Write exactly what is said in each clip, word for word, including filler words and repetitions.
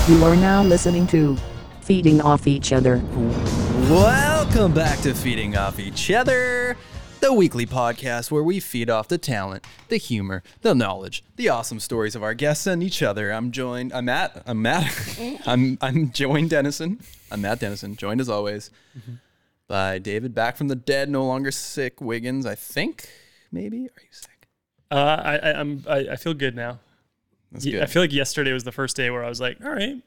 You are now listening to Feeding Off Each Other. Welcome back to Feeding Off Each Other, the weekly podcast where we feed off the talent, the humor, the knowledge, the awesome stories of our guests and each other. I'm joined, I'm Matt, I'm Matt, I'm I'm joined Dennison. I'm Matt Dennison, joined as always mm-hmm. by David, back from the dead, no longer sick, Wiggins, I think, maybe? Are you sick? Uh, I, I, I'm, I, I feel good now. That's good. I feel like yesterday was the first day where I was like, all right.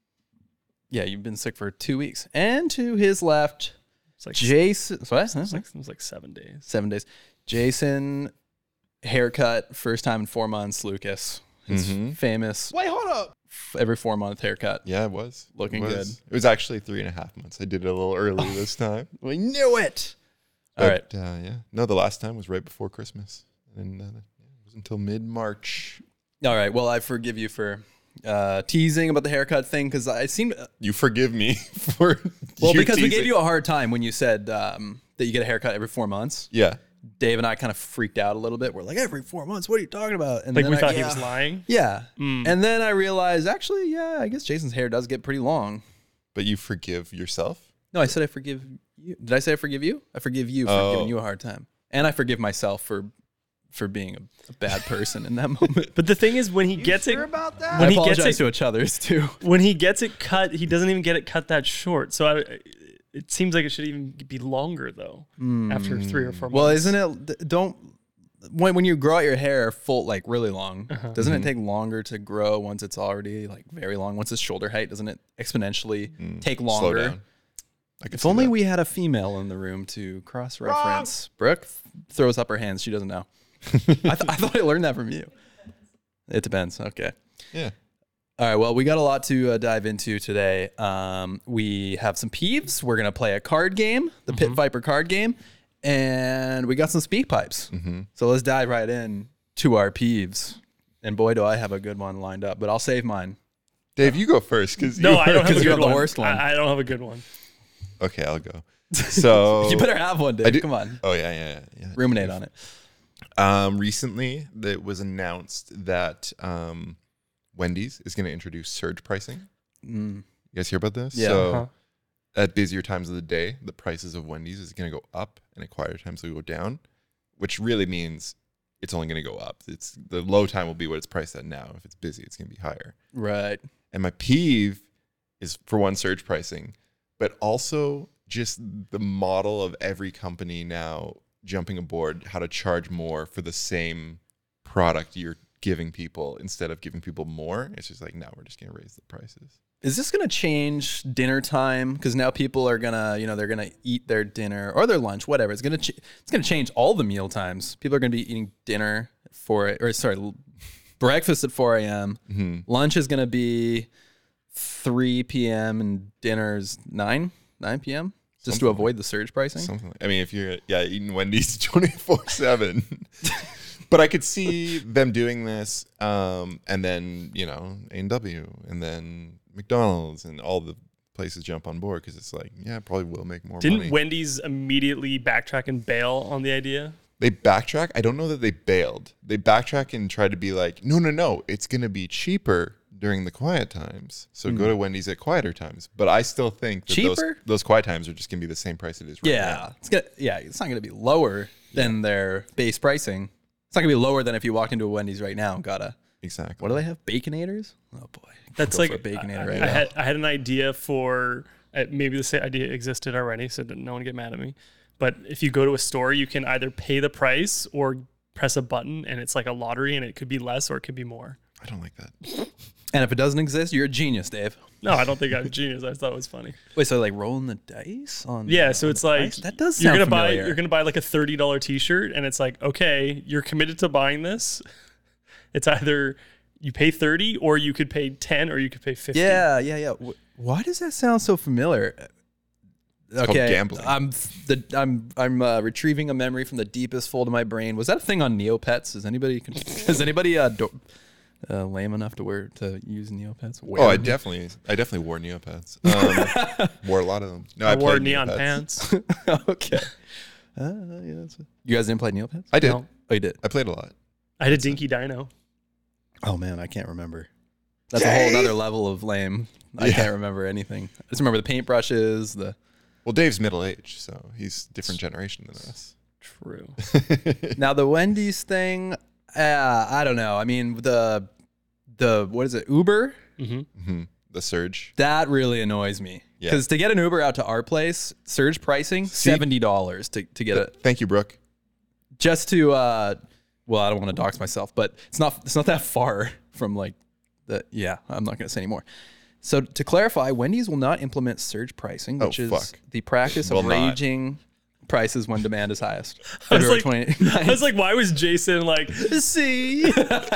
Yeah, you've been sick for two weeks. And to his left, it's like Jason. What? It was, like, it was like seven days. Seven days. Jason, haircut, first time in four months. Lucas, his mm-hmm. famous. Wait, hold up. Every four month haircut. Yeah, it was. Looking it was. good. It was actually three and a half months. I did it a little early this time. We knew it. But, All right. Uh, yeah. No, the last time was right before Christmas. And uh, it was until mid-March. All right. Well, I forgive you for uh, teasing about the haircut thing because I seem. You forgive me for. Well, because teasing. we gave you a hard time when you said um, that you get a haircut every four months. Yeah. Dave and I kind of freaked out a little bit. We're like, every four months, what are you talking about? And like then we I, thought yeah. he was lying? Yeah. Mm. And then I realized, actually, yeah, I guess Jason's hair does get pretty long. But you forgive yourself? No, I said I forgive you. Did I say I forgive you? I forgive you for oh. giving you a hard time. And I forgive myself for for being a, a bad person in that moment. But the thing is, when he you gets sure it, about that? when I he apologize gets it, to each other's too. when he gets it cut, he doesn't even get it cut that short. So I, it seems like it should even be longer though. Mm. After three or four months. Well, isn't it? Don't when when you grow out your hair full like really long, Uh-huh. doesn't Mm-hmm. it take longer to grow once it's already like very long? Once it's shoulder height, doesn't it exponentially Mm. take Slow longer? down. I could If see only that. we had a female in the room to cross-reference. Brooke th- throws up her hands. She doesn't know. I, th- I thought I learned that from you. It depends. Okay. Yeah. All right. Well, we got a lot to uh, dive into today. Um, we have some peeves. We're going to play a card game, the Mm-hmm. Pit Viper card game. And we got some speak pipes. Mm-hmm. So let's dive right in to our peeves. And boy, do I have a good one lined up, but I'll save mine. Dave, you go first. Cause no, you I don't have a you good have the one. worst one. I, I don't have a good one. Okay, I'll go. So You better have one, I Dave. do- Come on. Oh, yeah, yeah, yeah. yeah. Ruminate on it. Um, recently, it was announced that um, Wendy's is going to introduce surge pricing. Mm. You guys hear about this? Yeah. So Uh-huh. at busier times of the day, the prices of Wendy's is going to go up, and at quieter times will go down, which really means it's only going to go up. It's the low time will be what it's priced at now. If it's busy, it's going to be higher. Right. And my peeve is, for one, surge pricing, but also just the model of every company now jumping aboard how to charge more for the same product you're giving people instead of giving people more. It's just like, no, we're just going to raise the prices. Is this going to change dinner time? Because now people are going to, you know, they're going to eat their dinner or their lunch, whatever. It's going to ch- it's going to change all the meal times. People are going to be eating dinner for, or sorry, l- breakfast at four a.m. Mm-hmm. Lunch is going to be three p.m. and dinner's nine p.m. just to Something avoid the surge pricing. Something like, I mean, if you're yeah eating Wendy's twenty-four seven, but I could see them doing this, um, and then you know A and W, and then McDonald's, and all the places jump on board because it's like, yeah, it probably will make more Didn't money. Wendy's immediately backtrack and bail on the idea? They backtrack. I don't know that they bailed. They backtrack and try to be like, no, no, no, it's gonna be cheaper during the quiet times. So Mm. go to Wendy's at quieter times. But I still think that those, Cheaper? those quiet times are just gonna be the same price it is right yeah, now. it's gonna, yeah, it's not going to be lower than their base pricing. It's not going to be lower than if you walk into a Wendy's right now and got a, Exactly. what do they have? Baconators? Oh boy. That's Go like for a Baconator I, right I now. had I had an idea for uh, maybe this idea existed already, so that no one get mad at me. But if you go to a store, you can either pay the price or press a button, and it's like a lottery, and it could be less or it could be more. I don't like that. And if it doesn't exist, you're a genius, Dave. No, I don't think I'm a genius. I just thought it was funny. Wait, so like rolling the dice on? Yeah, so on it's the like price? That does you're sound gonna buy familiar. you're gonna buy like a thirty dollar T-shirt, and it's like, okay, you're committed to buying this. It's either you pay thirty, or you could pay ten, or you could pay fifty. Yeah, yeah, yeah. Wh- Why does that sound so familiar? called Okay, gambling. I'm the I'm I'm uh, retrieving a memory from the deepest fold of my brain. Was that a thing on Neopets? Is anybody is anybody uh, do, uh, lame enough to wear to use Neopets? Wear Oh, I them? definitely, I definitely wore Neopets. Um, wore a lot of them. No, I, I wore played neon Neopets. pants. Okay. Uh, yeah, that's a, you guys didn't play Neopets? I did. No. Oh, you did. I played a lot. I had a Dinky Dino. Oh man, I can't remember. That's Dave? a whole nother level of lame. I Yeah. can't remember anything. I just remember the paintbrushes, the Well, Dave's middle aged, so he's different generation than us. True. now the Wendy's thing. Uh, I don't know. I mean the the what is it? Uber. Mm-hmm. hmm The surge. That really annoys me Yeah. because to get an Uber out to our place, surge pricing See? seventy dollars to to get it Thank you, Brooke. just to. Uh, well, I don't want to dox myself, but it's not it's not that far from like the. Yeah, I'm not going to say anymore. So to clarify, Wendy's will not implement surge pricing, Oh, which is fuck. the practice Will of not. raising prices when demand is highest. I was, February like, twenty-ninth. I was like, why was Jason like, see?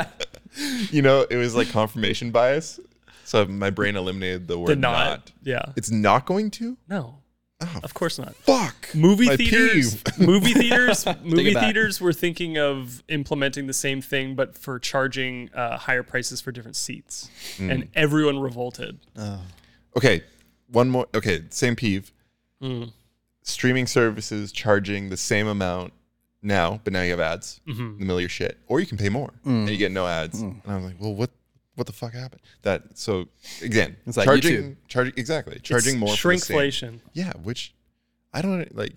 You know, it was like confirmation bias. So my brain eliminated the word The not. not. Yeah. It's not going to? No. Oh, Of course not. fuck. Movie My theaters, peeve. movie theaters, movie back. theaters were thinking of implementing the same thing, but for charging uh, higher prices for different seats, Hmm. and everyone revolted. Okay, one more. Okay, same peeve. Mm. Streaming services charging the same amount now, but now you have ads Mm-hmm. in the middle of your shit, or you can pay more and you get no ads. And I was like, well, what, what the fuck happened? That so again, It's like charging, YouTube. charging exactly, charging It's more. For the same. shrinkflation. Yeah, which I don't like.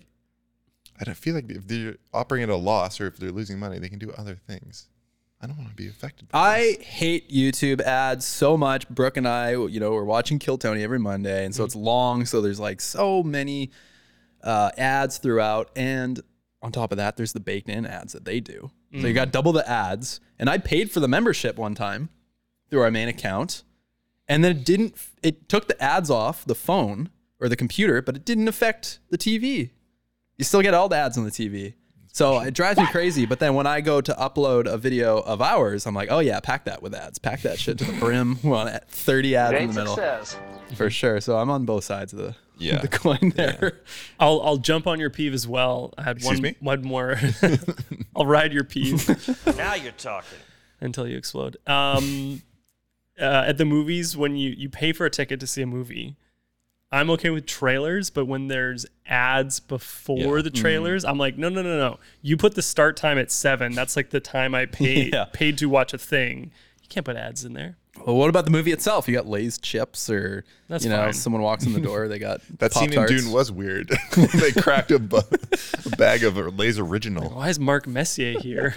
I don't feel like if they're operating at a loss or if they're losing money, they can do other things. I don't want to be affected by I this. hate YouTube ads so much. Brooke and I, you know, we're watching Kill Tony every Monday, and so it's long. So there's like so many uh, ads throughout, and on top of that, there's the baked in ads that they do. So you got double the ads, and I paid for the membership one time through our main account, and then it didn't. It took the ads off the phone or the computer, but it didn't affect the T V. You still get all the ads on the T V. So it drives me crazy. But then when I go to upload a video of ours, I'm like, oh yeah, pack that with ads. Pack that shit to the brim. We want thirty ads in the middle. For sure. So I'm on both sides of the, Yeah. the coin there. I'll I'll jump on your peeve as well. I had Excuse one me? one more. I'll ride your peeve Now you're talking. until you explode. Um, uh, at the movies, when you you pay for a ticket to see a movie, I'm okay with trailers, but when there's ads before Yeah. the trailers, I'm like, no, no, no, no. You put the start time at seven. That's like the time I paid Yeah. paid to watch a thing. You can't put ads in there. Well, what about the movie itself? You got Lay's chips, or That's you know, fine. someone walks in the door, they got That scene in Pop-Tarts. Dune was weird. They cracked a, bu- a bag of Lay's original. Why is Mark Messier here?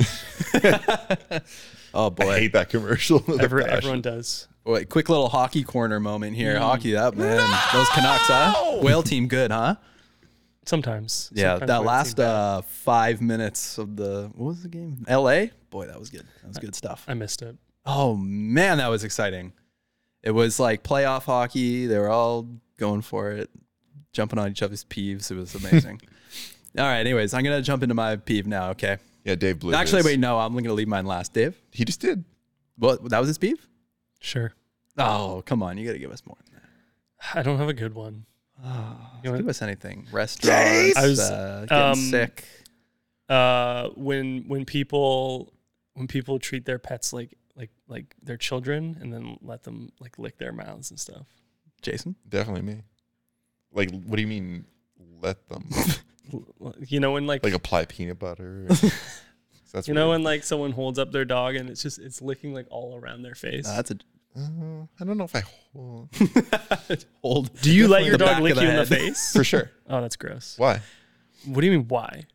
Oh boy. I hate that commercial. with a Every, passion. everyone does. Wait, quick little hockey corner moment Mm. here. Hockey, that man, those Canucks, huh? Whale team, good, huh? Sometimes. Yeah, Sometimes that when it last seems bad. uh, five minutes of the what was the game? L A. Boy, that was good. That was good stuff. I missed it. Oh man, that was exciting. It was like playoff hockey. They were all going for it, jumping on each other's peeves. It was amazing. All right. Anyways, I'm gonna jump into my peeve now. Okay. Yeah, Dave Blue. Actually, is- wait. No, I'm gonna leave mine last. Dave. He just did. What? That was his peeve? Sure. Oh, come on. You gotta give us more than that. I don't have a good one. You want- Give us anything. Restaurants. I was, uh, getting um, sick. uh, when when people when people treat their pets like like like their children and then let them like lick their mouths and stuff. Jason. Definitely me. Like, what do you mean? Let them You know when like, like apply peanut butter. That's you know weird. when like someone holds up their dog and it's just it's licking like all around their face. Uh, that's a Uh, I don't know if I hold hold. Do you let your the dog back lick of the you in the head. face? for sure. Oh, that's gross. Why? What do you mean why?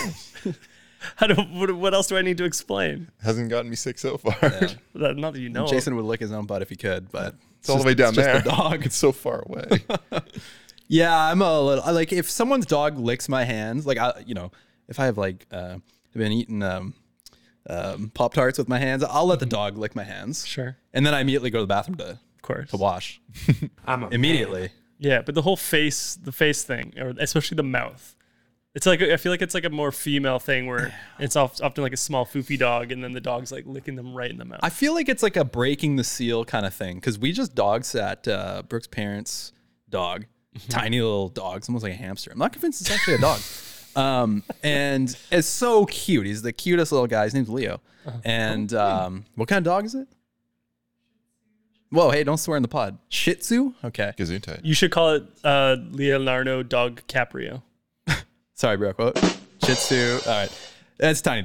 How do, what, what else do I need to explain? Hasn't gotten me sick so far. That- Not that you know. Jason would lick his own butt if he could, but It's all the way down it's just there. the dog. It's so far away. Yeah, I'm a little I like if someone's dog licks my hands, like I, you know, if I have like uh, been eating um, um, Pop Tarts with my hands, I'll let the dog lick my hands, Sure, and then I immediately go to the bathroom to of course. to wash I'm a immediately. Yeah, but the whole face, the face thing, or especially the mouth. It's like I feel like it's like a more female thing where it's oft- often like a small foofy dog, and then the dog's like licking them right in the mouth. I feel like it's like a breaking the seal kind of thing because we just dog sat uh, Brooke's parents' dog, tiny little dogs, almost like a hamster. I'm not convinced it's actually a dog. Um, and it's so cute. He's the cutest little guy. His name's Leo. And um, what kind of dog is it? Whoa, hey, don't swear in the pod. Shih Tzu? Okay. Gesundheit. You should call it uh, Leonardo Dog Caprio. Sorry, Brooke. What? Shih Tzu. All right. That's a tiny dog.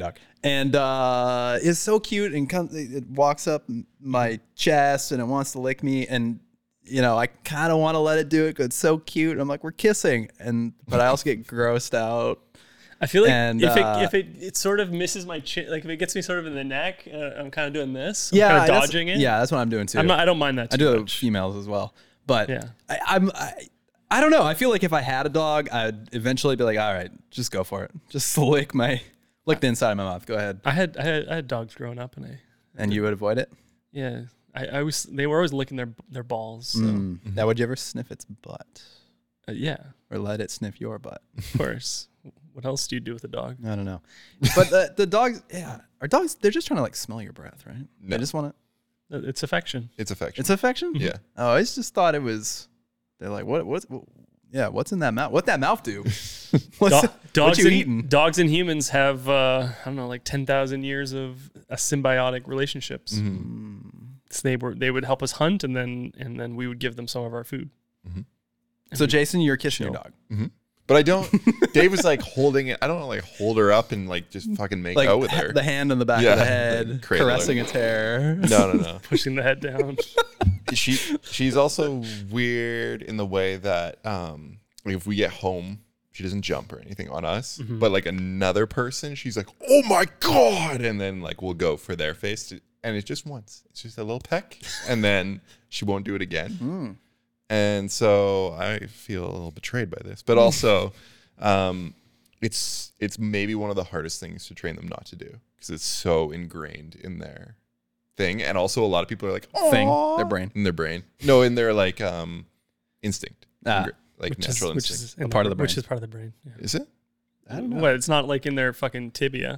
and uh, it's so cute and comes, it walks up my chest and it wants to lick me, and you know I kind of want to let it do it because it's so cute. I'm like, we're kissing, and but I also get grossed out. I feel like And, if uh, it if it, it sort of misses my chin, like if it gets me sort of in the neck, uh, I'm kind of doing this. I'm Yeah, kind of that's- dodging it. Yeah, that's what I'm doing too. I'm not. I don't mind that. I Too do it with much. females as well, but Yeah. I, I'm I, I don't know. I feel like if I had a dog, I'd eventually be like, all right, just go for it. Just lick my lick the inside of my mouth. Go ahead, I had I had I had dogs growing up, and I and you would avoid it. yeah I, I was they were always licking their their balls. So Mm. Now, would you ever sniff its butt uh, yeah, or let it sniff your butt? of course. What else do you do with a dog? I don't know. But the, the dogs, yeah, our dogs, they're just trying to like smell your breath, right? No. They just want to. Uh, It's affection. It's affection. It's affection. yeah. Oh, I just thought it was. They're like, what? What's? What, yeah, what's in that mouth? What that mouth do? What's Do- what dogs you and eating? dogs and humans have uh, I don't know, like ten thousand years of uh, symbiotic relationships. Mm-hmm. So they were they would help us hunt, and then and then we would give them some of our food. So, Jason, you're kissing your Chill. dog. But I don't. Dave was like holding it. I don't like hold her up and like just fucking make Like out with her. the hand on the back Yeah, of the head, like cradle her. caressing its hair. No, no, no. Pushing the head down. she she's also weird in the way that um like if we get home, she doesn't jump or anything on us, but like another person, she's like, oh my god, and then like we'll go for their face to, and it's just once, it's just a little peck, and then she won't do it again. And so I feel a little betrayed by this, but also um it's it's maybe one of the hardest things to train them not to do because it's so ingrained in their thing, and also a lot of people are like, Thing, "Aw," their brain. in their brain. No, in their like um instinct. Ah. Ingra- like Which is, natural which instinct. is in A part of the Which brain. is part of the brain. Yeah. Is it? I don't know. What? It's not like in their fucking tibia.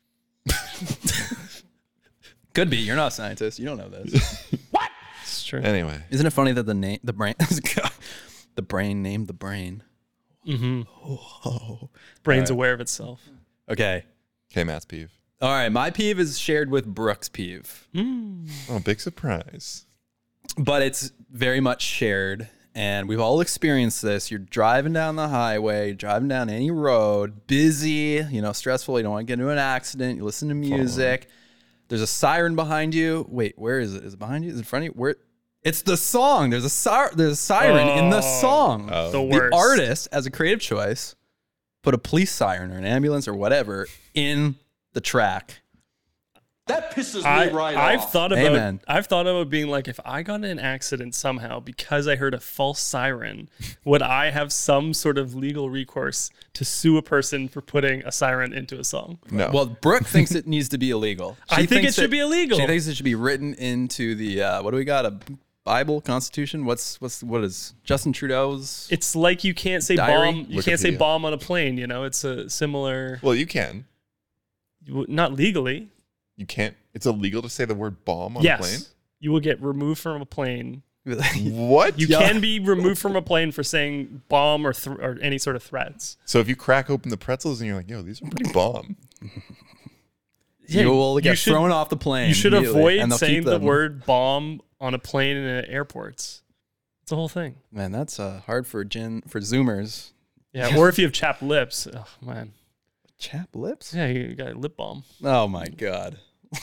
Could be. You're not a scientist. You don't know this. It's true. Anyway. Isn't it funny that the name, the brain, the brain named the brain? Mm-hmm. Oh. Brain's All right. aware of itself. Okay. Okay, Matt's peeve. All right. My peeve is shared with Brooke's peeve, Oh, big surprise. but it's very much shared. And we've all experienced this. You're driving down the highway, driving down any road, busy, you know, stressful. You don't want to get into an accident. You listen to music. There's a siren behind you. Wait, where is it? Is it behind you? Is it in front of you? Where? It's the song. There's a sir- there's a siren in the Oh. song. Oh. The The worst. artist, as a creative choice, put a police siren or an ambulance or whatever in the track. That pisses me I, right I've off. thought Hey, about man. I've thought about being like, if I got in an accident somehow because I heard a false siren, would I have some sort of legal recourse to sue a person for putting a siren into a song? No. Well, Brooke thinks it needs to be illegal. I think thinks it should be illegal. She thinks it should be written into the uh, what do we got? A Bible, Constitution? What's what's what is Justin Trudeau's? It's like you can't say Diary? bomb. You can't say Wikipedia. bomb on a plane. You know, it's a similar, well, you can. not legally. You can't. It's illegal to say the word bomb on yes, a plane? you will get removed from a plane. What? You Yeah. can be removed from a plane for saying bomb or th- or any sort of threats. So if you crack open the pretzels and you're like, yo, these are pretty bomb. Yeah, you will get you should- thrown off the plane. You should immediately, avoid and they'll saying keep the them. word bomb on a plane and at airports. It's a whole thing. Man, that's uh, hard for gin for Zoomers. Yeah, or if you have chapped lips. Oh man. Chap lips? Yeah, you got lip balm. Oh my god.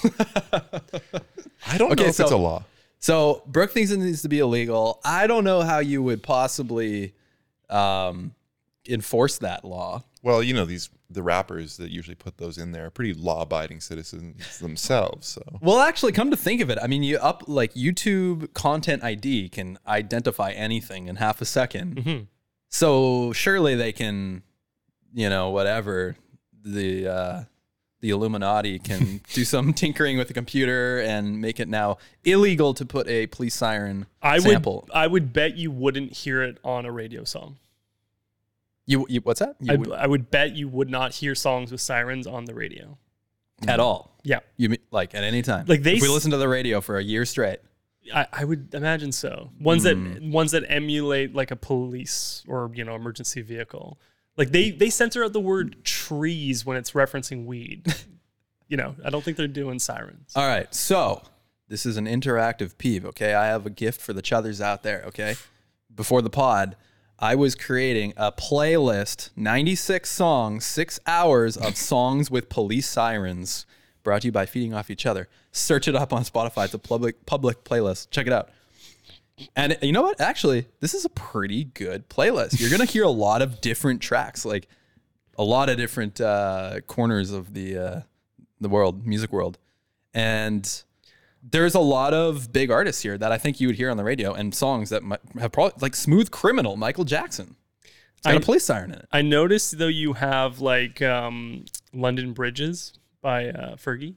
I don't Okay, know if so- it's a law. So Brooke thinks it needs to be illegal. I don't know how you would possibly um, enforce that law. Well, you know, these the rappers that usually put those in there are pretty law-abiding citizens themselves. So Well, actually, come to think of it, I mean, you up like YouTube Content I D can identify anything in half a second. Mhm. So surely they can, you know, whatever the uh, the Illuminati can do some tinkering with the computer and make it now illegal to put a police siren I sample. would I would bet you wouldn't hear it on a radio song. You, you what's that? You I, would- I would bet you would not hear songs with sirens on the radio. at all? Yeah. You mean like at any time? Like, they if we s- listen to the radio for a year straight. I, I would imagine so. Ones Hmm. that ones that emulate like a police or you know emergency vehicle. Like they they censor out the word trees when it's referencing weed. You know, I don't think they're doing sirens. All right, so this is an interactive peeve, okay? I have a gift for the chuthers out there, okay? Before the pod, I was creating a playlist, ninety-six songs, six hours of songs with police sirens, brought to you by Feeding Off Each Other. Search it up on Spotify. It's a public public playlist. Check it out. And you know what? Actually, this is a pretty good playlist. You're going to hear a lot of different tracks, like a lot of different uh, corners of the uh, the world, music world. And there's a lot of big artists here that I think you would hear on the radio, and songs that might have probably, like Smooth Criminal, Michael Jackson. It's got I- a police siren in it. I noticed though you have like um, London Bridges by uh, Fergie.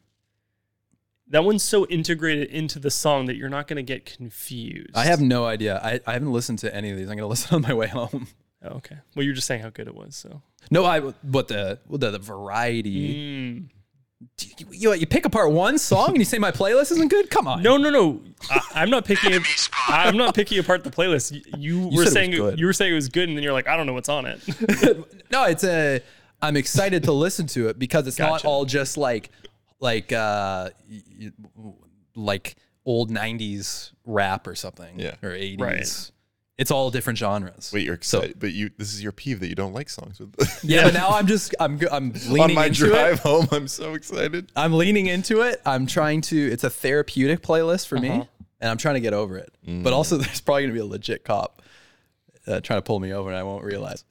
That one's so integrated into the song that you're not going to get confused. I have no idea. I, I haven't listened to any of these. I'm going to listen on my way home. Oh, okay. Well, you're just saying how good it was. So. No, I, but the, well, the, the variety. Mm. You, you, you pick apart one song and you say my playlist isn't good? Come on. No, no, no. I, I'm not picking. It, I'm not picking apart the playlist. You, you, You were said it saying was good. you were saying it was good, and then you're like, I don't know what's on it. No, it's a, I'm excited to listen to it because it's not Gotcha. all just like, like, uh, y- y- like old nineties rap or something. Yeah. Or eighties. Right. It's all different genres. Wait, you're So- excited, but you this is your peeve that you don't like songs with. Yeah, but now I'm just, I'm, go- I'm leaning On my into drive it. home, I'm so excited. I'm leaning into it. I'm trying to, it's a therapeutic playlist for me, and I'm trying to get over it. But also, there's probably going to be a legit cop uh, trying to pull me over, and I won't realize.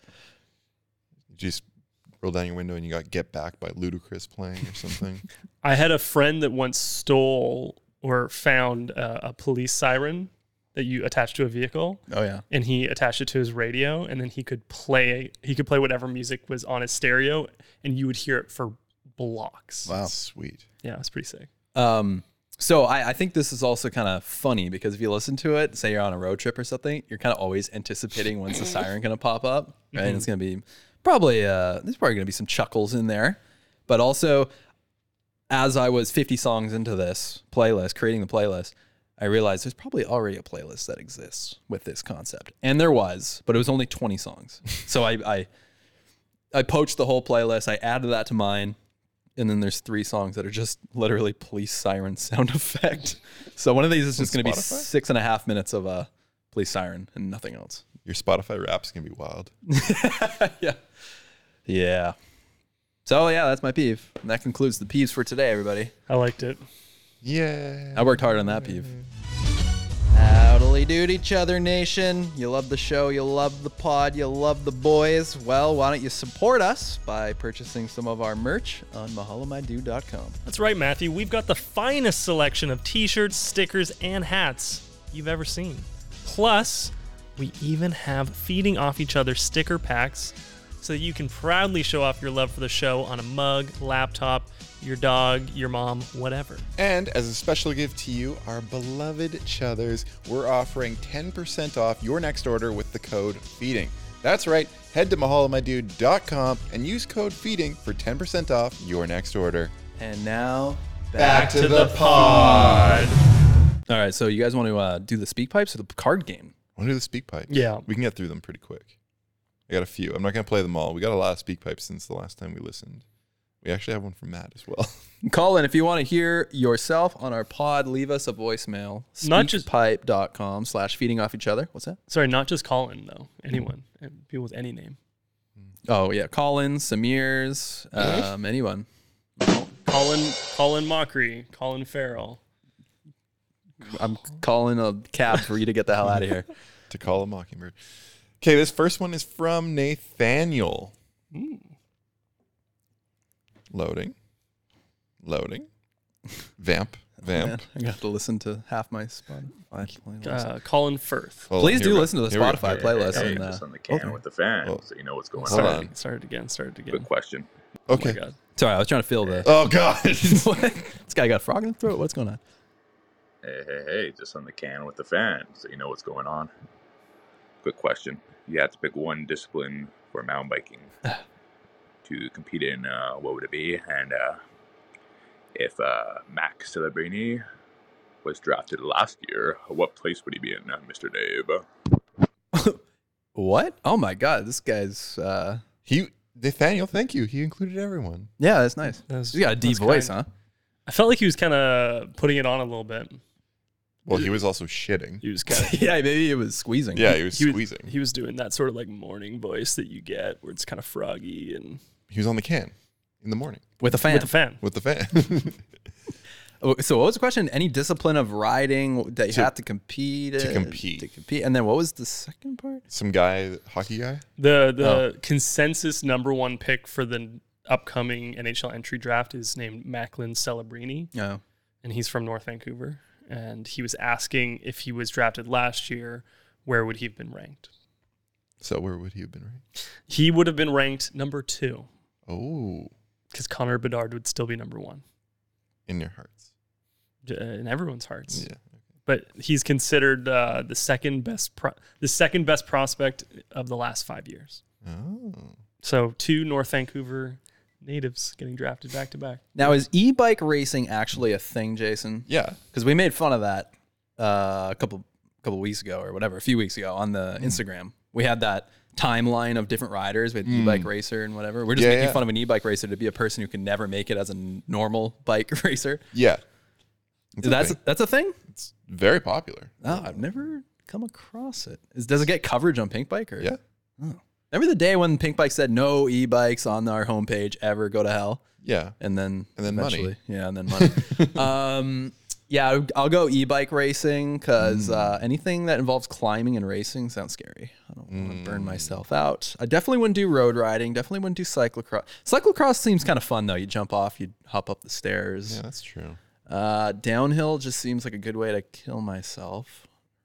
You just roll down your window and you got Get Back by Ludacris playing or something. I had a friend that once stole or found uh, a police siren that you attached to a vehicle, Oh, yeah. and he attached it to his radio, and then he could play. He could play whatever music was on his stereo, and you would hear it for blocks. Wow. Sweet. Yeah, it's pretty sick. Um, so I, I think this is also kind of funny because if you listen to it, say you're on a road trip or something, you're kind of always anticipating when's the siren going to pop up, right? And it's going to be probably, uh, there's probably going to be some chuckles in there. But also, as I was fifty songs into this playlist, creating the playlist, I realized there's probably already a playlist that exists with this concept. And there was, but it was only twenty songs. So I, I, I poached the whole playlist. I added that to mine. And then there's three songs that are just literally police siren sound effect. So one of these is just going to be Spotify? six and a half minutes of a police siren and nothing else. Your Spotify rap's gonna be wild. Yeah. Yeah. So yeah, that's my peeve. And that concludes the peeves for today, everybody. I liked it. Yeah. I worked hard on that peeve. Howdily dood each other, nation. You love the show, you love the pod, you love the boys. Well, why don't you support us by purchasing some of our merch on mahalo my dude dot com. That's right, Matthew. We've got the finest selection of t-shirts, stickers, and hats you've ever seen. Plus, we even have Feeding Off Each Other sticker packs so that you can proudly show off your love for the show on a mug, laptop, your dog, your mom, whatever. And as a special gift to you, our beloved Chuthers, we're offering ten percent off your next order with the code FEEDING. That's right, head to mahalo my dude dot com and use code FEEDING for ten percent off your next order. And now, Back to the pod. All right, so you guys want to uh, do the speak pipes or the card game? I want to do the speak pipes. Yeah. We can get through them pretty quick. I got a few. I'm not going to play them all. We got a lot of speak pipes since the last time we listened. We actually have one from Matt as well. Call in if you want to hear yourself on our pod. Leave us a voicemail. Not just- speakpipe.com slash feeding off each other. What's that? Sorry, not just Colin, though. Anyone. People with any name. Oh, yeah. Colin, Samir's, um, anyone. Colin, Colin Mockery, Colin Farrell. I'm calling a cab for you to get the hell out of here. To Call a Mockingbird. Okay, this first one is from Nathaniel. Loading. Loading. Vamp. Man, Vamp. I got to listen to half my Spotify playlist. Uh, Colin Firth. Hold on, Please here do we go. listen to the Here we go. Spotify playlist. Hey, and, uh, just on the can okay. with the fan, Oh. so you know what's going Hold on. on. Started again, started again. Good question. Okay. Oh my God. Sorry, I was trying to fill the... Oh, God. What? This guy got a frog in the throat? What's going on? Hey, hey, hey, just on the can with the fan, so you know what's going on. Quick question. You had to pick one discipline for mountain biking to compete in, uh, what would it be? And uh, if uh, Max Celebrini was drafted last year, what place would he be in, uh, Mister Dave? What? Oh, my God. This guy's... Uh... He, Nathaniel, thank you. He included everyone. Yeah, that's nice. That's- He's got a deep that's voice, kind. huh? I felt like he was kind of putting it on a little bit. Well, he was also shitting. He was kind of Yeah, maybe it was squeezing. Yeah, he was he was, squeezing. he was doing that sort of like morning voice that you get where it's kind of froggy and He was on the can in the morning with a fan. with a fan. with the fan. Oh, so what was the question? Any discipline of riding that you To- have to compete to in- compete. to compete, and then what was the second part? Some guy, hockey guy. The the Oh. consensus number one pick for the upcoming N H L entry draft is named Macklin Celebrini, Oh, and he's from North Vancouver. And he was asking if he was drafted last year, where would he have been ranked? So where would he have been ranked? He would have been ranked number two Oh, because Connor Bedard would still be number one in your hearts. uh, in everyone's hearts. Yeah. But he's considered uh, the second best pro- the second best prospect of the last five years. Oh. So two North Vancouver natives getting drafted back to back. now is e-bike racing actually a thing, Jason? Yeah. Because we made fun of that uh, a couple couple weeks ago or whatever, a few weeks ago on the Instagram. We had that timeline of different riders with e-bike racer and whatever. We're just Yeah, making yeah. fun of an e-bike racer to be a person who can never make it as a n- normal bike racer. Yeah. It's a That's thing. that's a thing. It's very popular. Oh, I've never come across it. Is, does it get coverage on Pink Bike? Or? Yeah. Remember the day when Pink Bike said no e-bikes on our homepage ever, go to hell? Yeah. And then And then money. eventually, yeah, and then money. um, yeah, I'll- I'll go e-bike racing because Mm. uh, anything that involves climbing and racing sounds scary. I don't want to Mm. burn myself out. I definitely wouldn't do road riding. Definitely wouldn't do cyclocross. Cyclocross seems kind of fun though. You jump off, you hop up the stairs. Yeah, that's true. Uh, downhill just seems like a good way to kill myself.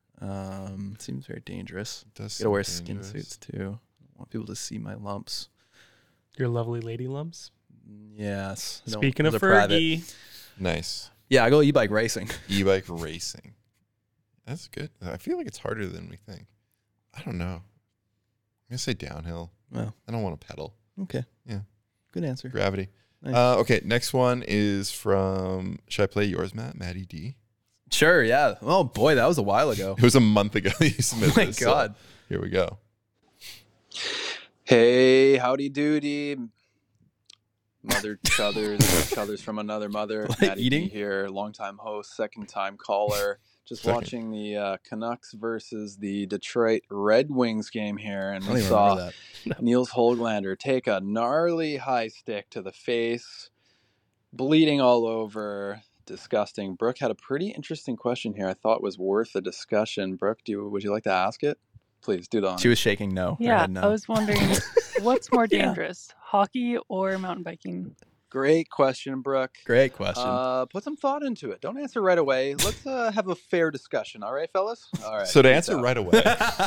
Um, seems very dangerous. It does Gotta wear seem skin dangerous. suits too. I want people to see my lumps. Your lovely lady lumps. Yes. I don't- Speaking of those are private. Fergie, Nice. Yeah, I go e-bike racing. E-bike racing. That's good. I feel like it's harder than we think. I don't know. I'm gonna say downhill. Well, I don't want to pedal. okay. Yeah. Good answer. Gravity. Nice. Uh, okay, next one is from. Should I play yours, Matt? Maddie D. Sure, yeah. Oh boy, that was a while ago. It was a month ago you submitted Oh my this, so God. here we go. Hey, howdy doody. Mother Chuthers, Chuthers from another mother. Like Matty eating? B here, longtime host, second time caller. Just Second. watching the uh, Canucks versus the Detroit Red Wings game here, and I don't we even saw remember that. Niels Holglander take a gnarly high stick to the face, bleeding all over. Disgusting. Brooke had a pretty interesting question here I thought was worth a discussion. Brooke, do you, would you like to ask it? Please do it on. She was shaking no. Her Yeah, head no. I was wondering what's more Yeah. dangerous, hockey or mountain biking? Great question, Brooke. Great question. Uh, put some thought into it. Don't answer right away. Let's uh, have a fair discussion. All right, fellas? All right. So to peace answer out. right away,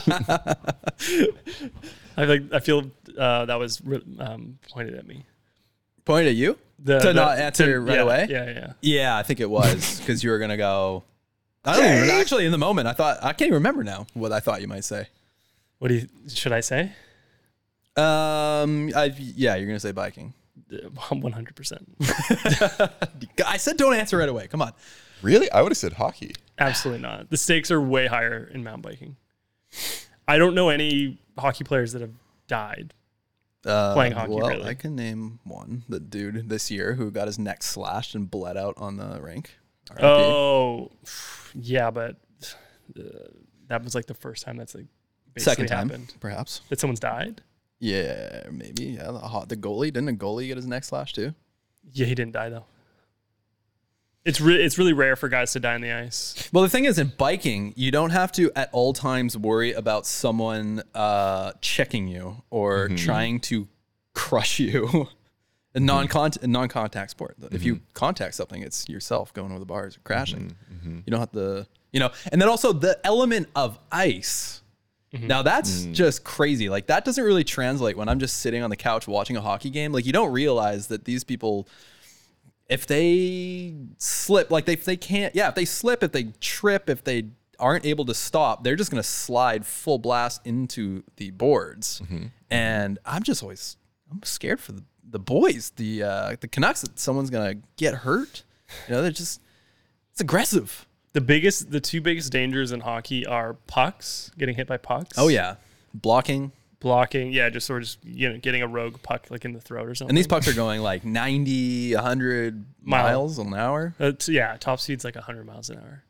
I like I feel uh, that was re- um, pointed at me. Point at you? The, To the- not answer right yeah, away? Yeah, yeah. Yeah, I think it was because you were gonna go. I don't even, actually in the moment. I thought I can't even remember now what I thought you might say. What do you should I say? Um, I, yeah, you're gonna say biking. One hundred percent. I said don't answer right away. Come on. really, I would have said hockey. Absolutely not. The stakes are way higher in mountain biking. I don't know any hockey players that have died. Uh, Playing hockey, Well, really. I can name one. The dude this year who got his neck slashed and bled out on the rink. R I P. Oh, yeah, but uh, that was like the first time that's like basically second time, happened. perhaps. That someone's died. Yeah, maybe. Yeah, the, hot, the goalie didn't a goalie get his neck slashed too? Yeah, he didn't die though. It's re- it's really rare for guys to die on the ice. Well, the thing is, in biking, you don't have to at all times worry about someone uh, checking you or trying to crush you. A non-contact, non-contact sport. If you contact something, it's yourself going over the bars or crashing. You don't have to, you know. And then also the element of ice. Now that's just crazy. Like that doesn't really translate when I'm just sitting on the couch watching a hockey game. Like you don't realize that these people, if they slip, like they, if they can't, yeah, if they slip, if they trip, if they aren't able to stop, they're just going to slide full blast into the boards. And I'm just always, I'm scared for the, the boys, the, uh, the Canucks, that someone's going to get hurt. You know, they're just, it's aggressive. The biggest, the two biggest dangers in hockey are pucks, getting hit by pucks. Oh yeah. Blocking. blocking. Yeah, just sort of just, you know, getting a rogue puck like in the throat or something. And these pucks are going like ninety, one hundred Mile. miles an hour. Uh, t- yeah, top speed's like one hundred miles an hour.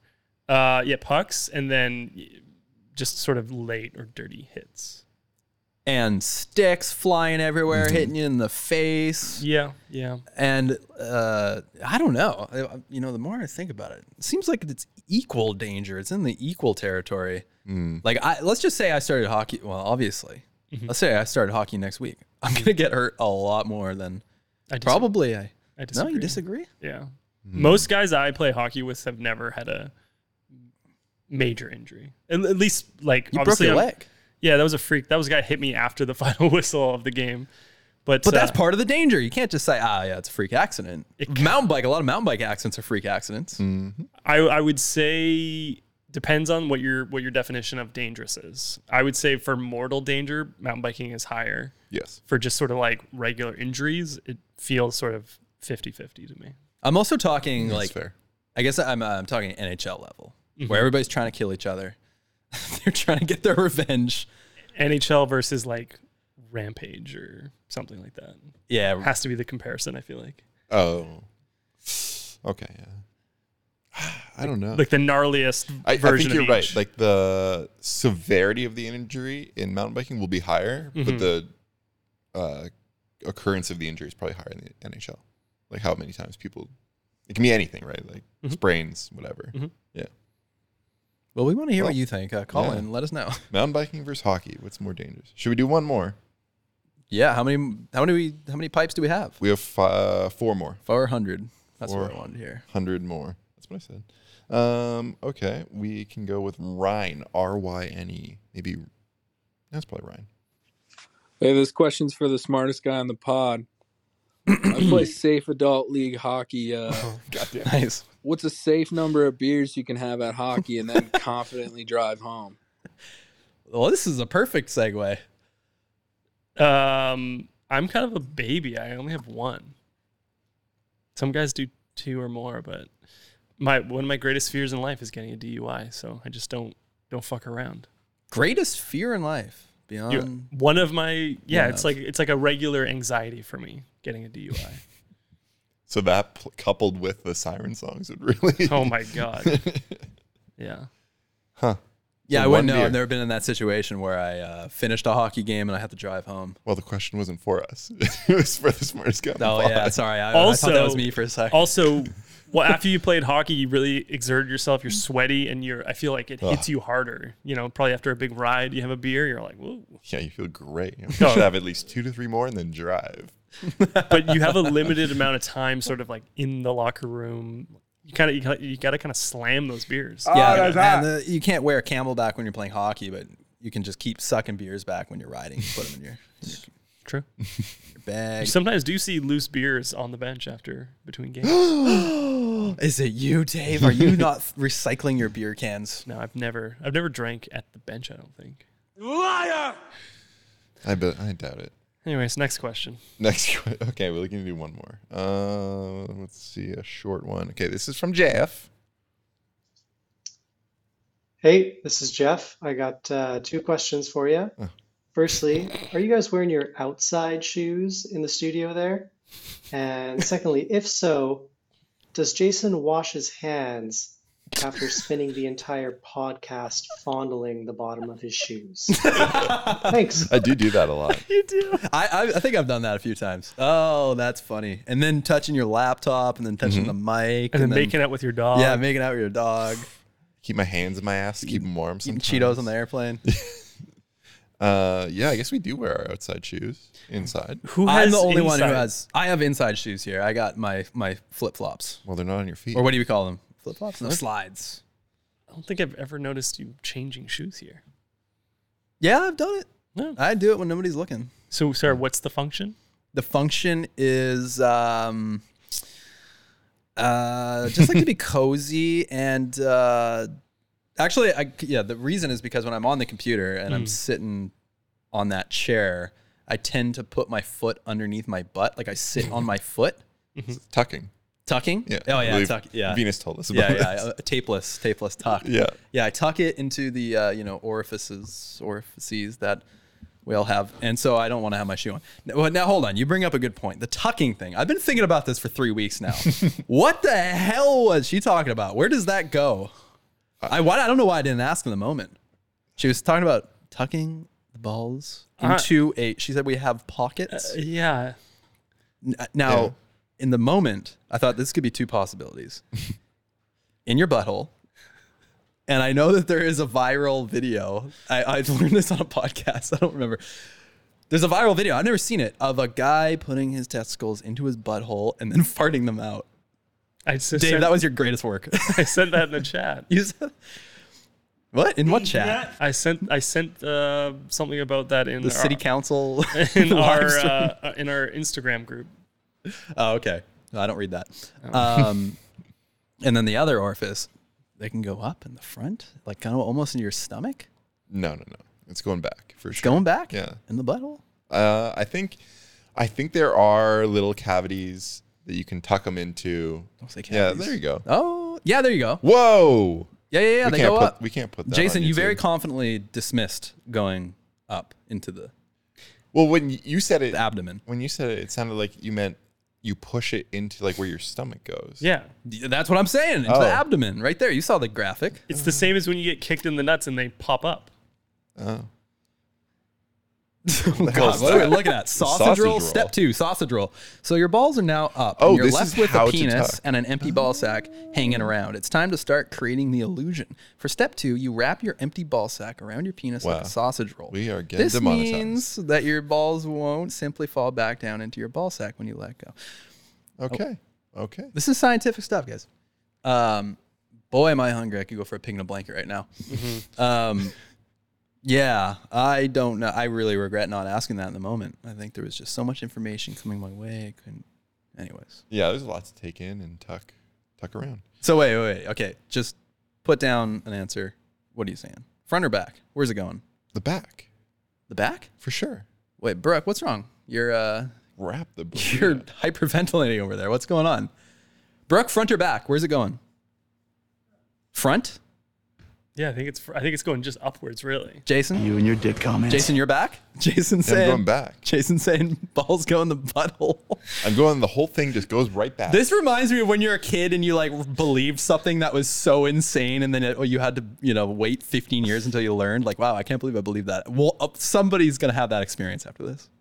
Uh, yeah, pucks, and then just sort of late or dirty hits. And sticks flying everywhere, mm-hmm. hitting you in the face. Yeah, yeah. And uh, I don't know. I, you know, the more I think about it, it seems like it's equal danger. It's in the equal territory. Mm. Like, I, let's just say I started hockey. Well, obviously, mm-hmm. let's say I started hockey next week. I'm gonna get hurt a lot more than I probably. I, I disagree. No, you disagree? Yeah. Mm. Most guys I play hockey with have never had a major injury. At, at least, like, you broke your I'm, leg. Yeah, that was a freak. That was a guy hit me after the final whistle of the game. But but uh, that's part of the danger. You can't just say, ah, yeah, it's a freak accident. Mountain bike, a lot of mountain bike accidents are freak accidents. Mm-hmm. I, I would say depends on what your what your definition of dangerous is. I would say for mortal danger, mountain biking is higher. Yes. For just sort of like regular injuries, it feels sort of fifty-fifty to me. I'm also talking that's like, fair. I guess I'm, uh, I'm talking N H L level, mm-hmm. where everybody's trying to kill each other. They're trying to get their revenge. N H L versus like Rampage or something like that. Yeah. It has to be the comparison, I feel like. Oh. Okay, yeah. I don't know. Like the gnarliest I, version I think you're of right. each. Like the severity of the injury in mountain biking will be higher, mm-hmm. but the uh, occurrence of the injury is probably higher in the N H L. Like how many times people, it can be anything, right? Like mm-hmm. sprains, whatever. Mm-hmm. Yeah. Well, we want to hear well, what you think. Uh, call yeah. in, let us know. Mountain biking versus hockey. What's more dangerous? Should we do one more? Yeah. How many? How many? How many pipes do we have? We have uh, four more. Four hundred. That's Four what I wanted to hear. Hundred more. That's what I said. Um, okay, we can go with Ryan. R Y N E. Maybe that's probably Ryan. Hey, this question's for the smartest guy on the pod. I play safe adult league hockey. Uh, oh, goddamn. Nice. What's a safe number of beers you can have at hockey and then confidently drive home? Well, this is a perfect segue. Um, I'm kind of a baby. I only have one. Some guys do two or more, but my one of my greatest fears in life is getting a D U I. So I just don't don't fuck around. Greatest fear in life beyond You- one of my yeah, Yeah. it's like it's like a regular anxiety for me getting a D U I. So that pl- coupled with the siren songs would really. Oh my god. Yeah. Huh. Yeah, So I one wouldn't know. beer. I've never been in that situation where I uh, finished a hockey game and I had to drive home. Well, the question wasn't for us. It was for the smartest guy. on the Oh pod. yeah, sorry. I, Also- I thought that was me for a second. Also, well, after you played hockey, you really exerted yourself. You're sweaty, and you're. I feel like it hits Ugh. you harder. You know, probably after a big ride, you have a beer. You're like, whoa. Yeah, you feel great. You Oh. should have at least two to three more and then drive. But you have a limited amount of time, sort of like in the locker room. You kind of you, gotta- you got to kind of slam those beers. yeah, and the, you can't wear a Camelback when you're playing hockey, but you can just keep sucking beers back when you're riding. Put them in your, in your, True. your bag. You sometimes do see loose beers on the bench after between games. Is it you, Dave? Are you not recycling your beer cans? No, I've never I've never drank at the bench. I don't think. Liar! I bet. I doubt it. Anyways, next question. Next. que- Okay, we're going to do one more. Uh, let's see, a short one. Okay, this is from Jeff. Hey, this is Jeff. I got uh, two questions for you. Oh. Firstly, are you guys wearing your outside shoes in the studio there? And secondly, if so, does Jason wash his hands after spending the entire podcast fondling the bottom of his shoes? Thanks. I do do that a lot. You do. I, I I think I've done that a few times. Oh, that's funny. And then touching your laptop, and then touching the mic, And then making out with your dog. yeah, making out with your dog, Keep my hands in my ass to keep them warm. eating Sometimes. Cheetos on the airplane. Uh, yeah, I guess we do wear our outside shoes inside. Who has I'm the only one who inside? has. I have inside shoes here. I got my my flip flops, Well, they're not on your feet. or what do you call them? Flip flops? No, slides. I don't think I've ever noticed you changing shoes here. Yeah, I've done it. No. I do it when nobody's looking. So, sorry, what's the function? The function is um, uh, just like to be cozy and uh, actually, I, yeah, the reason is because when I'm on the computer and I'm Mm. sitting on that chair, I tend to put my foot underneath my butt, like I sit on my foot, Tucking. tucking. Yeah. Oh I yeah, believe tuck. Yeah. Venus told us about Yeah, yeah, this. a tapeless, tapeless tuck. Yeah. Yeah, I tuck it into the uh, you know orifices, orifices that we all have, and so I don't want to have my shoe on. Now, well, now hold on, you bring up a good point. The tucking thing. I've been thinking about this for three weeks now. What the hell was she talking about? Where does that go? I why, I don't know why I didn't ask in the moment. She was talking about tucking the balls Uh, into a. She said we have pockets. Uh, yeah. N- Now, Yeah. in the moment, I thought this could be two possibilities. In your butthole. And I know that there is a viral video. I, I learned this on a podcast. I don't remember. There's a viral video. I've never seen it of a guy putting his testicles into his butthole and then farting them out. I just Dave, sent, that was your greatest work. I sent that in the chat. You said, what? In what chat? I sent I sent uh, something about that in The our, city council in our live stream? uh, in our Instagram group. Oh, okay. No, I don't read that. Um, and then the other orifice, they can go up in the front, like kind of almost in your stomach. No, no, no. It's going back for It's sure. going back. Yeah. In the butthole. Uh, I think, I think there are little cavities that you can tuck them into. Don't say Yeah, cavities. there you go. Oh, yeah. There you go. Whoa. Yeah, yeah, yeah. we They can't go put, up. We can't put that. Jason, on you very YouTube. confidently dismissed going up into the, Well, when you said it, the abdomen. when you said it, it sounded like you meant you push it into like where your stomach goes. Yeah. That's what I'm saying. Into Oh. the abdomen, right there. You saw the graphic. It's the same as when you get kicked in the nuts and they pop up. Oh. Oh, God, what are we looking at? Sausage, Sausage roll. roll. Step two, sausage roll. So your balls are now up. Oh, and you're this left is with how a to penis tuck. and an empty ball sack hanging around. It's time to start creating the illusion. For step two, you wrap your empty ball sack around your penis like Wow. a sausage roll. We are getting This demonetized. means that your balls won't simply fall back down into your ball sack when you let go. Okay. Okay. This is scientific stuff, guys. Um, boy, am I hungry. I could go for a pig in a blanket right now. Um, yeah, I don't know. I really regret not asking that in the moment. I think there was just so much information coming my way. I couldn't. Anyways. Yeah, there's a lot to take in and tuck, tuck around. So wait, wait, wait. Okay, just put down an answer. What are you saying? Front or back? Where's it going? The back, The back? for sure. Wait, Brooke, what's wrong? You're uh, Wrap the. you're hyperventilating over there. What's going on? Brooke, front or back? Where's it going? Front? Yeah, I think it's I think it's going just upwards, really. Jason? You and your dick comments. Jason, you're back? Jason I'm saying going back. Jason saying balls go in the butthole. I'm going. The whole thing just goes right back. This reminds me of when you're a kid and you like believed something that was so insane, and then it, or you had to, you know, wait fifteen years until you learned. Like, wow, I can't believe I believed that. Well, uh, somebody's gonna have that experience after this,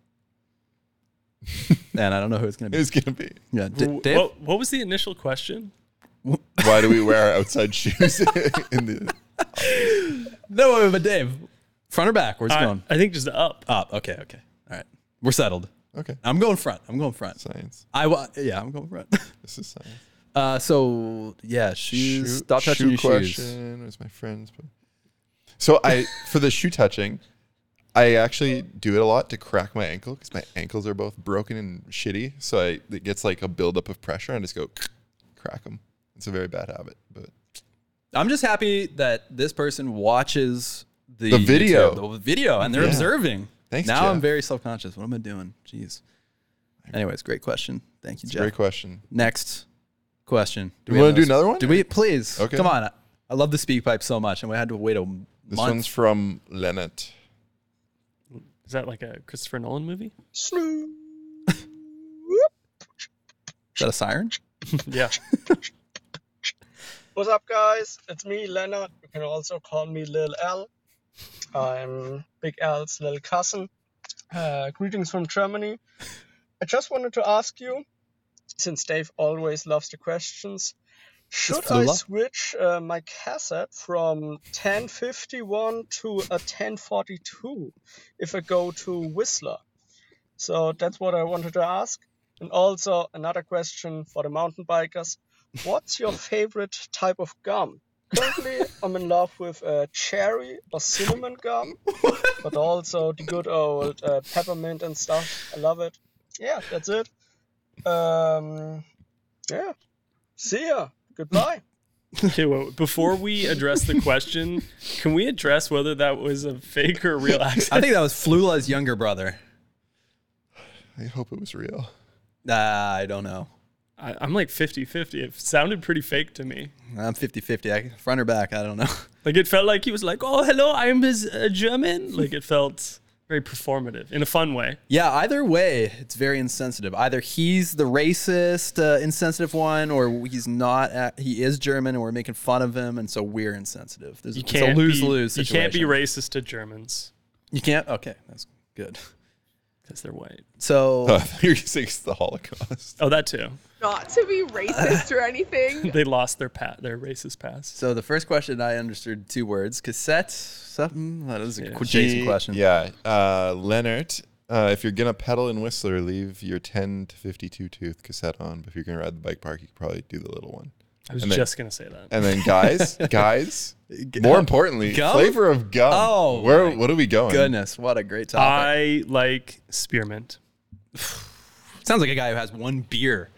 and I don't know who it's gonna be. It's gonna be. Yeah, D- W- Dave. What, what was the initial question? Why do we wear our outside shoes in the? No, wait, but Dave, front or back? Where's it I, going? I think just up. Up. Okay, okay, all right. We're settled. Okay. I'm going front. I'm going front. Science. I wa- yeah, I'm going front. This is science. Uh, so yeah, shoes. Shoe- Stop touching shoe your question. shoes. Where's my friends? So I, for the shoe touching, I actually do it a lot to crack my ankle because my ankles are both broken and shitty. So I, it gets like a buildup of pressure and I just go crack them. It's a very bad habit, but I'm just happy that this person watches the, The video. YouTube, the video, and they're Yeah. observing. Thanks, Now Jeff. I'm very self-conscious. What am I doing? Jeez. Anyways, great question. Thank you, it's a Jeff. great question. Next question. You have wanna do those? another one? Do we? Please. Okay. Come on. I love the speak pipe so much, and we had to wait a This month. one's from Lennart. Is that like a Christopher Nolan movie? Is that a siren? Yeah. What's up, guys? It's me, Leonard. You can also call me Lil L. I'm Big L's little cousin. Uh, greetings from Germany. I just wanted to ask you, since Dave always loves the questions, should I Flula? switch uh, my cassette from ten fifty-one to a ten forty-two if I go to Whistler? So that's what I wanted to ask. And also another question for the mountain bikers. What's your favorite type of gum? Currently, I'm in love with uh, cherry or cinnamon gum, but also the good old uh, peppermint and stuff. I love it. Yeah, that's it. Um, yeah. See ya. Goodbye. Okay, well, before we address the question, can we address whether that was a fake or real accent? I think that was Flula's younger brother. I hope it was real. Uh, I don't know. I, I'm like fifty-fifty. It sounded pretty fake to me. I'm fifty-fifty. I, front or back, I don't know. Like, it felt like he was like, oh, hello, I'm his uh, German. Like, it felt Very performative in a fun way. Yeah, either way, it's very insensitive. Either he's the racist, uh, insensitive one, or he's not. At, he is German, and we're making fun of him, and so we're insensitive. There's You it's can't a lose be, lose You situation. can't be racist to Germans You can't. Okay, that's good. because they're white. So Oh, I thought you were saying it's the Holocaust. Oh, that too. Not to be racist or anything. They lost their pa- their racist pass. So the first question I understood two words: cassette, something. That is a Yeah. qu- Jason He- question. Yeah. Uh, Leonard, uh, if you're going to pedal in Whistler, leave your ten to fifty-two tooth cassette on. But if you're going to ride the bike park, you could probably do the little one. I was And then- just gonna say that. And then guys, guys, more importantly, Gum? flavor of gum. Oh, Where, my what are we going? Goodness, what a great topic! I like spearmint. Sounds like a guy who has one beer.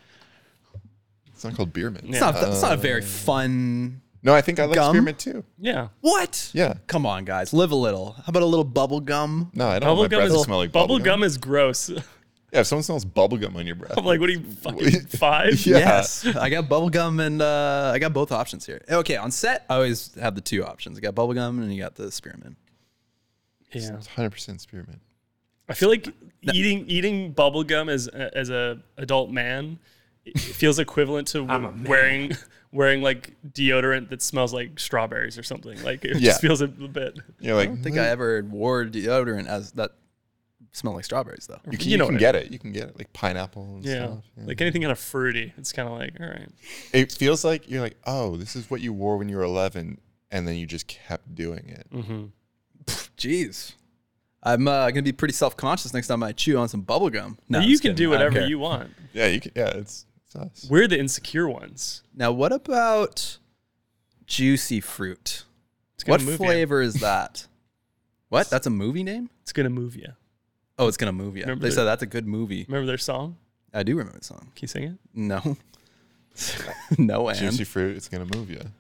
It's not called beer mint. It's not. It's not a very fun. No, I think I like Gum? spearmint too. Yeah. What? Yeah. Come on, guys, live a little. How about a little bubble gum? No, I don't Bubble want my gum breath to is smell like bubble bubble gum is gross. Yeah, if someone smells bubble gum on your breath. I'm like, what are you fucking five? Yeah. Yes, I got bubble gum and uh, I got both options here. Okay, on set, I always have the two options. I got bubble gum and you got the spearmint. Yeah. It's one hundred percent spearmint. I feel like eating eating bubble gum as a, as a adult man, it feels equivalent to wearing wearing like deodorant that smells like strawberries or something. Like it Yeah. just feels a bit. You're I like, don't think I ever wore deodorant as that smelled like strawberries though. You can, You you know can what I get it. You can get it like pineapple and Yeah. stuff. Yeah. Like anything kind of fruity. It's kind of like, all right. It feels like you're like, oh, this is what you wore when you were eleven, and then you just kept doing it. Mm-hmm. Jeez. I'm uh, gonna be pretty self-conscious next time I chew on some bubble gum. No, I'm you just can kidding. do I don't whatever care. you want. Yeah, you can. Yeah, it's, it's us. We're the insecure ones. Now, what about juicy fruit? It's gonna What move flavor is that? What? That's a movie name? It's gonna move you. Oh, it's gonna move you. Remember They the- said that's a good movie. Remember their song? I do remember the song. Can you sing it? No. no, and Juicy fruit, it's gonna move you.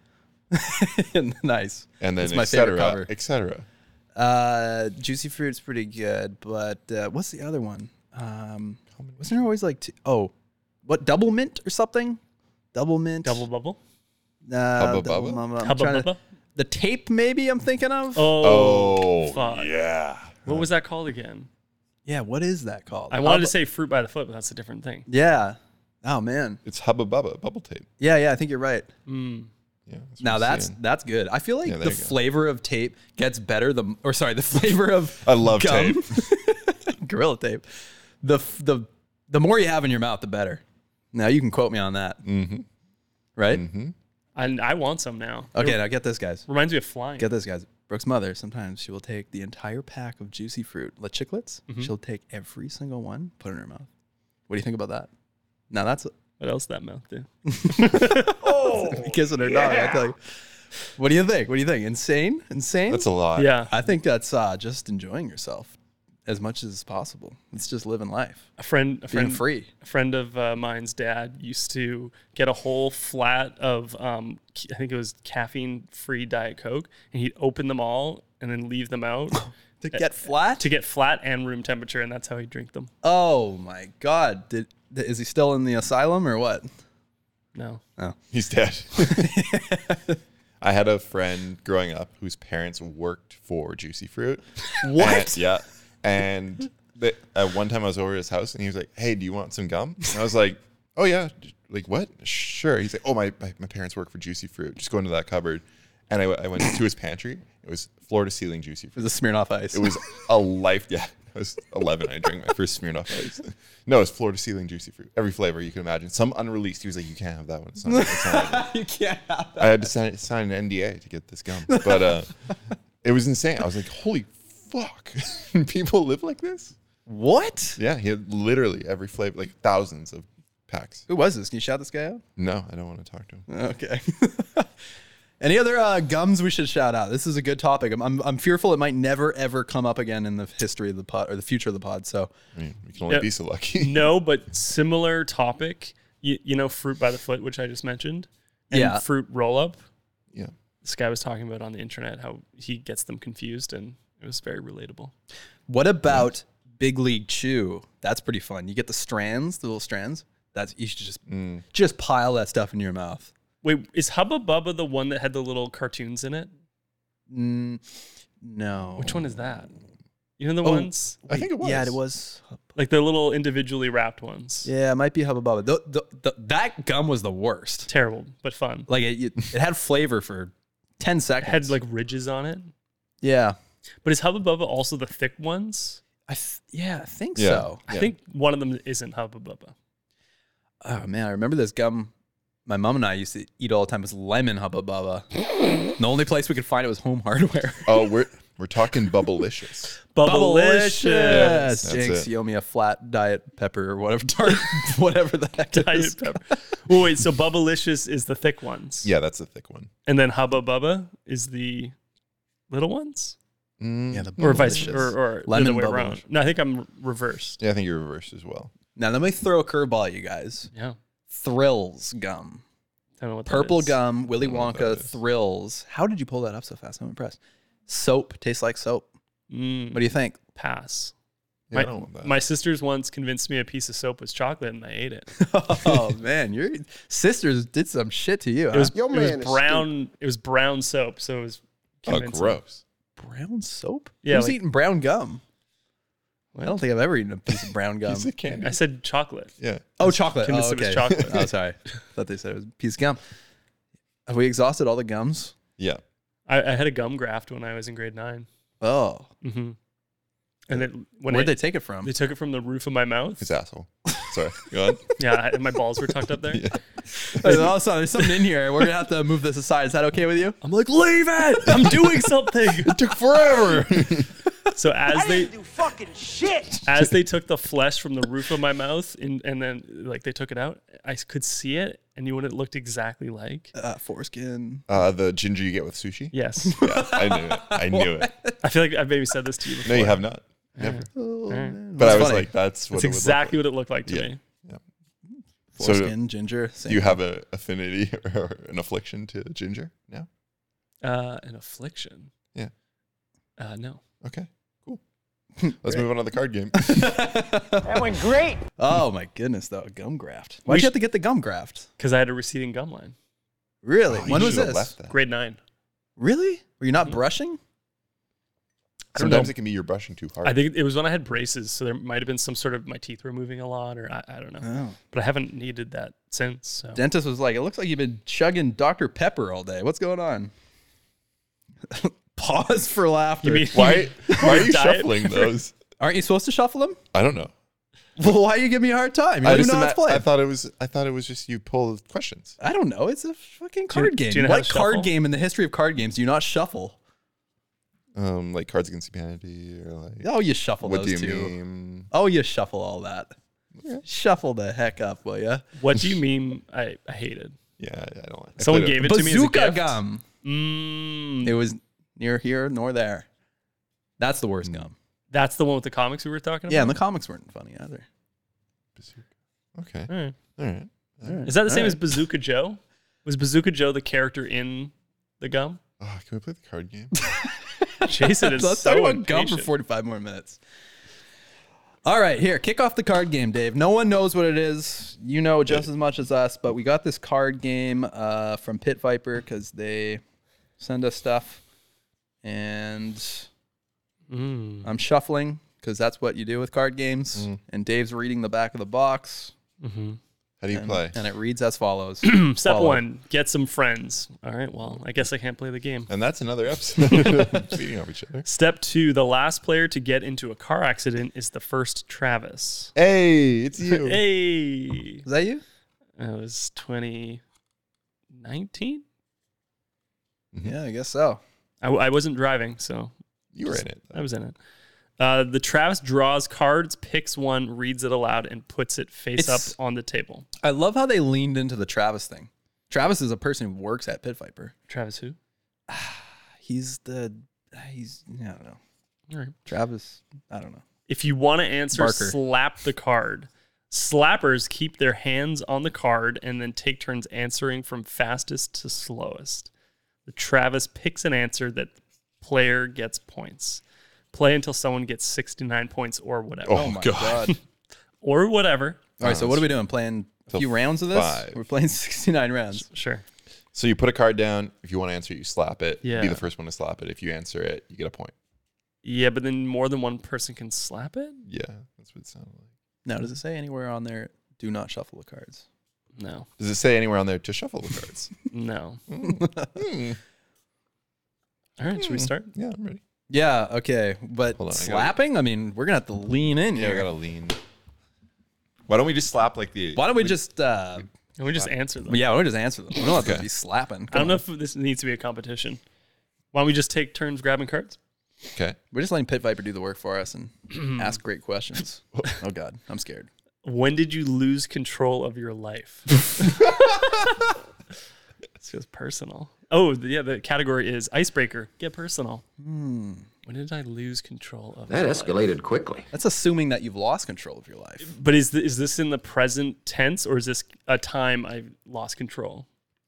nice. And then It's my et favorite cetera, cover. et cetera. Uh, juicy fruit's pretty good, but uh, what's the other one? Um, wasn't there always like two, oh, what double mint or something? Double mint. Double bubble? Uh, Hubba double Bubba? mama. I'm Hubba trying to- Bubba? The tape, maybe I'm thinking of. Oh, Oh, fuck. yeah. What was that called again? Yeah, what is that called? I wanted Hubba- to say fruit by the foot, but that's a different thing. Yeah. Oh man. It's Hubba Bubba, bubble tape. Yeah, yeah. I think you're right. Mm. Yeah. That's what Now I'm that's saying. that's good. I feel like Yeah, there the you go. flavor of tape gets better. The or sorry, the flavor of I love gum, tape. Gorilla tape. The f- the the more you have in your mouth, the better. Now you can quote me on that, Mm-hmm. right? Mm-hmm. I, I want some now. Okay, It now get this, guys. reminds me of flying. Get this, guys. Brooke's mother, sometimes she will take the entire pack of juicy fruit, the chiclets. Mhm. She'll take every single one, put it in her mouth. What do you think about that? Now that's What else that mouth do? oh, kissing her dog. I tell you. What do you think? What do you think? Insane? Insane? That's a lot. Yeah. I think that's uh, just enjoying yourself as much as possible. It's just living life, A friend, a being friend, free. a friend of uh, mine's dad used to get a whole flat of, um, c- I think it was caffeine-free Diet Coke, and he'd open them all and then leave them out To get flat? to get flat and room temperature, and that's how he'd drink them. Oh my God! Did, th- is he still in the asylum or what? No. Oh, He's dead. I had a friend growing up whose parents worked for Juicy Fruit. What? And- yeah. And the, at one time I was over at his house and he was like, hey, do you want some gum? And I was like, oh, yeah. Like, what? Sure. He's like, oh, my, my, my parents work for Juicy Fruit. Just go into that cupboard. And I, w- I went to his pantry. It was floor to ceiling Juicy it Fruit. was a Smirnoff Ice. It was a life. Yeah. I was eleven. I drank my first Smirnoff Ice. No, it's floor to ceiling Juicy Fruit. Every flavor you can imagine. Some unreleased. He was like, you can't have that one. It's not, it's not you can't have that. I had to sign, sign an N D A to get this gum. But uh, it was insane. I was like, holy fuck. People live like this? What? Yeah, he had literally every flavor, like thousands of packs. Who was this? Can you shout this guy out? No, I don't want to talk to him. Okay. Any other uh, gums we should shout out? This is a good topic. I'm, I'm I'm fearful it might never ever come up again in the history of the pod or the future of the pod. So I mean, we can only Yeah. be so lucky. No, but similar topic. You, you know, fruit by the foot, which I just mentioned, and Yeah. fruit roll up. Yeah. This guy was talking about on the internet how he gets them confused, and it was very relatable. what about Big League Chew? That's pretty fun. You get the strands, the little strands. That's you should just Mm. just pile that stuff in your mouth. Wait, is Hubba Bubba the one that had the little cartoons in it? Mm, no. Which one is that? You know the Oh, ones? I think it was. Yeah, it was. Like the little individually wrapped ones. Yeah, it might be Hubba Bubba. The, the, the, that gum was the worst. Terrible, but fun. Like it, it, it had flavor for ten It seconds. had like ridges on it. yeah, But is Hubba Bubba also the thick ones? I th- yeah, I think Yeah. so. I think one of them isn't Hubba Bubba. Oh man, I remember this gum. My mom and I used to eat all the time. It was lemon Hubba Bubba. The only place we could find it was Home Hardware. Oh, we're we're talking Bubblicious. Bubblicious. That's Jinx, it. you owe me a flat diet pepper or whatever, tart, whatever the heck it is. Diet pepper. Well, wait, so Bubblicious is the thick ones. Yeah, that's a thick one. And then Hubba Bubba is the little ones? Mm, Yeah, the Or vice Bubblicious. or, or Lemon the other way Bubble. around. No, I think I'm reversed. yeah, I think you're reversed as well. Now let me throw a curveball at you guys. Yeah. Thrills gum. I don't know what that Purple is. gum, Willy I don't know what Wonka, that is. Thrills. How did you pull that up so fast? I'm impressed. Soap tastes like soap. Mm, What do you think? pass. Yeah, I my, don't want that. my sisters once convinced me a piece of soap was chocolate and I ate it. Oh man, your sisters did some shit to you. It was, huh? Your it was man is brown. It was brown soap, so it was Oh, convincing. gross. brown soap. Yeah, Who's like- eating brown gum? I don't think I've ever eaten a piece of brown gum. Piece of candy. I said chocolate. Yeah. Oh, chocolate. Oh, Convinced it was okay. chocolate. Oh, sorry. Thought they said it was a piece of gum. Have we exhausted all the gums? Yeah. I, I had a gum graft when I was in grade nine. Oh, Mm-hmm. And then when where'd I- they take it from? They took it from the roof of my mouth. His asshole. Sorry. Go on. Yeah, I, and my balls were tucked up there. Yeah. Hey, also, there's something in here. We're gonna have to move this aside. Is that okay with you? I'm like, leave it! I'm doing something. It took forever. So as they do fucking shit. as they took the flesh from the roof of my mouth and, and then like they took it out, I could see it, and you know what it looked exactly like? Uh, foreskin. Uh, the ginger you get with sushi? Yes. Yeah, I knew it. I knew it. I feel like I've maybe said this to you before. No, you have not. Never. Oh, All right. man. But I That's was funny. like, that's what It's it would look exactly like. what it looked like to Yeah. me. So foreskin, ginger. Do Same. you have an affinity or an affliction to ginger now? Uh, an affliction. Yeah. Uh, no. Okay, cool. Let's move on to the card game. That went great. Oh my goodness, though, gum graft. Why'd We you sh- have to get the gum graft? Because I had a receding gum line. Really? Oh, you when was should've this? left that. Grade nine. Really? Were you not Yeah. brushing? I don't Sometimes know. it can be you're brushing too hard. I think it was when I had braces, so there might have been some sort of my teeth were moving a lot, or I, I don't know. Oh. But I haven't needed that since. So. Dentist was like, it looks like you've been chugging Doctor Pepper all day. What's going on? Pause for laughter. You mean why? Why are you Diet shuffling Pepper. those? Aren't you supposed to shuffle them? I don't know. Well, why you give me a hard time? You I don't even just know how to ima- play. I thought it was. I thought it was just you pull the questions. I don't know. It's a fucking Do you- card do game. you know how What to card shuffle? game in the history of card games do you not shuffle? Um, like Cards Against Humanity or like. Oh, you shuffle What do those you two. mean? Oh, you shuffle all that. Yeah. Shuffle the heck up, will ya? What do you mean? I, I hated. Yeah, I don't like. I Someone played gave it to me as a Bazooka gift. gum. Mm, It was near here nor there. That's the worst gum. that's the one with the comics we were talking about. Yeah, and the comics weren't funny either. Bazooka. Okay. All right. All right. All right. Is that the same All as right. Bazooka Joe? Was Bazooka Joe the character in the gum? Oh, can we play the card game? Jason is Let's so talk about gum for impatient. forty-five more minutes. All right, here, kick off the card game, Dave. No one knows what it is. You know just as much as us, but we got this card game uh, from Pit Viper because they send us stuff. And Mm. I'm shuffling because that's what you do with card games. Mm. And Dave's reading the back of the box. Mm-hmm. How do you and, play? And it reads as follows. Step Follow. one, get some friends. All right, well, I guess I can't play the game. And that's another episode of feeding off each other. Step two, the last player to get into a car accident is the first Travis. Hey, it's you. Hey. Is that you? That was twenty nineteen? Yeah, I guess so. I, I wasn't driving, so. You were just- in it. I was in it. Uh, the Travis draws cards, picks one, reads it aloud, and puts it face It's- up on the table. I love how they leaned into the Travis thing. Travis is a person who works at Pit Viper. Travis who? He's the, he's, I don't know. All right. Travis, I don't know. If you want to answer, Barker. slap the card. Slappers keep their hands on the card and then take turns answering from fastest to slowest. The Travis picks an answer that the player gets points. Play until someone gets sixty-nine points or whatever. Oh, my God. God. Or whatever. All right, so what are we doing? Playing a Till few rounds of this? five. We're playing sixty-nine rounds. Sure. So you put a card down. If you want to answer it, you slap it. Yeah. Be the first one to slap it. If you answer it, you get a point. Yeah, but then more than one person can slap it? Yeah, that's what it sounded like. Now, does it say anywhere on there, do not shuffle the cards? No. Does it say anywhere on there to shuffle the cards? No. Mm. All right, should we start? Yeah, I'm ready. Yeah, okay. But Hold on, I gotta- slapping? I mean, we're going to have to lean in Yeah, here. we gotta lean. Why don't we just slap like the? Why don't we just... Uh, Can we just answer them? yeah, why don't we just answer them? We don't have to Okay. be slapping. I Come don't know on. if this needs to be a competition. Why don't we just take turns grabbing cards? Okay. We're just letting Pit Viper do the work for us and ask great questions. Oh, God. I'm scared. When did you lose control of your life? It's just personal. Oh, the- yeah, the category is icebreaker. Get personal. Hmm. When did I lose control of That my escalated life? quickly. That's assuming that you've lost control of your life. But is, th- is this in the present tense or is this a time I lost control?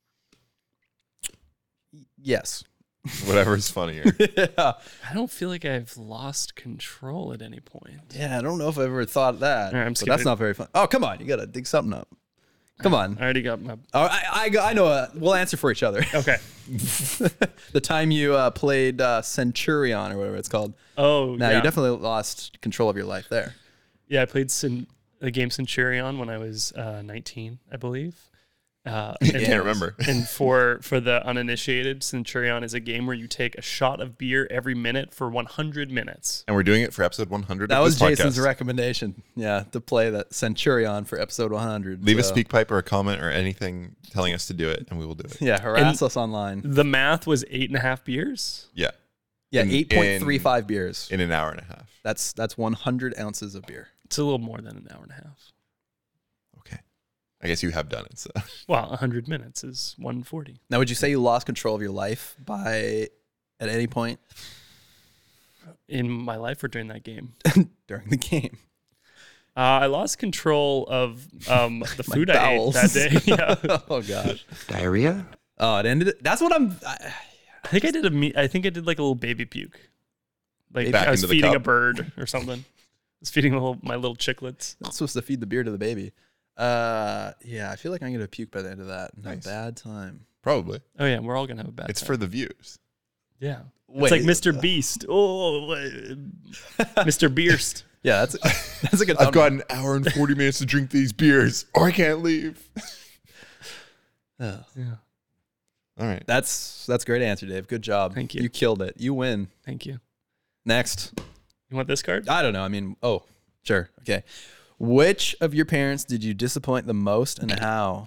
Yes. Whatever's funnier. yeah. I don't feel like I've lost control at any point. Yeah, I don't know if I've ever thought that. All right, I'm but skipping that's it. not very fun. Oh, come on. You got to dig something up. Come on. I already got my... Oh, I, I, I know. Uh, we'll answer for each other. Okay. The time you uh, played uh, Centurion or whatever it's called. Oh, Now, yeah. you definitely lost control of your life there. Yeah, I played Cen- the game Centurion when I was uh, nineteen, I believe. Uh, I can't remember. And for for the uninitiated, Centurion is a game where you take a shot of beer every minute for one hundred minutes. And we're doing it for episode one hundred. That of was this Jason's podcast. recommendation. Yeah, to play that Centurion for episode one hundred. Leave a so- speak pipe or a comment or anything telling us to do it, and we will do it. Yeah, harass And us online. The math was eight and a half beers. Yeah. Yeah, In- eight point three five beers. in an hour and a half. That's that's one hundred ounces of beer. It's a little more than an hour and a half. Okay. I guess you have done it. So. Well, one hundred minutes is one forty. Now, would you say you lost control of your life by at any point In my life or during that game? during the game? Uh, I lost control of um, the My food I ate bowels. that day. Yeah. Oh gosh. Diarrhea? Oh, it ended. That's what I'm. I, I think I did a me- I think I did like a little baby puke. Like Back I was into the feeding a cup. bird or something. I was feeding little, my little chicklets. That's supposed to feed the beer to the baby. Uh, yeah, I feel like I'm gonna puke by the end of that. Nice. A bad time. Probably. Oh yeah, we're all gonna have a bad It's time. for the views. Yeah. Wait. It's like Mister Beast. Oh, Mister Beerst. Yeah, that's that's a good. I've got thumbnail. an hour and forty minutes to drink these beers, or I can't leave. Oh. Yeah. All right. That's that's a great answer, Dave. Good job. Thank you. You killed it. You win. Thank you. Next. You want this card? I don't know. I mean, oh, sure. Okay. Which of your parents did you disappoint the most and how?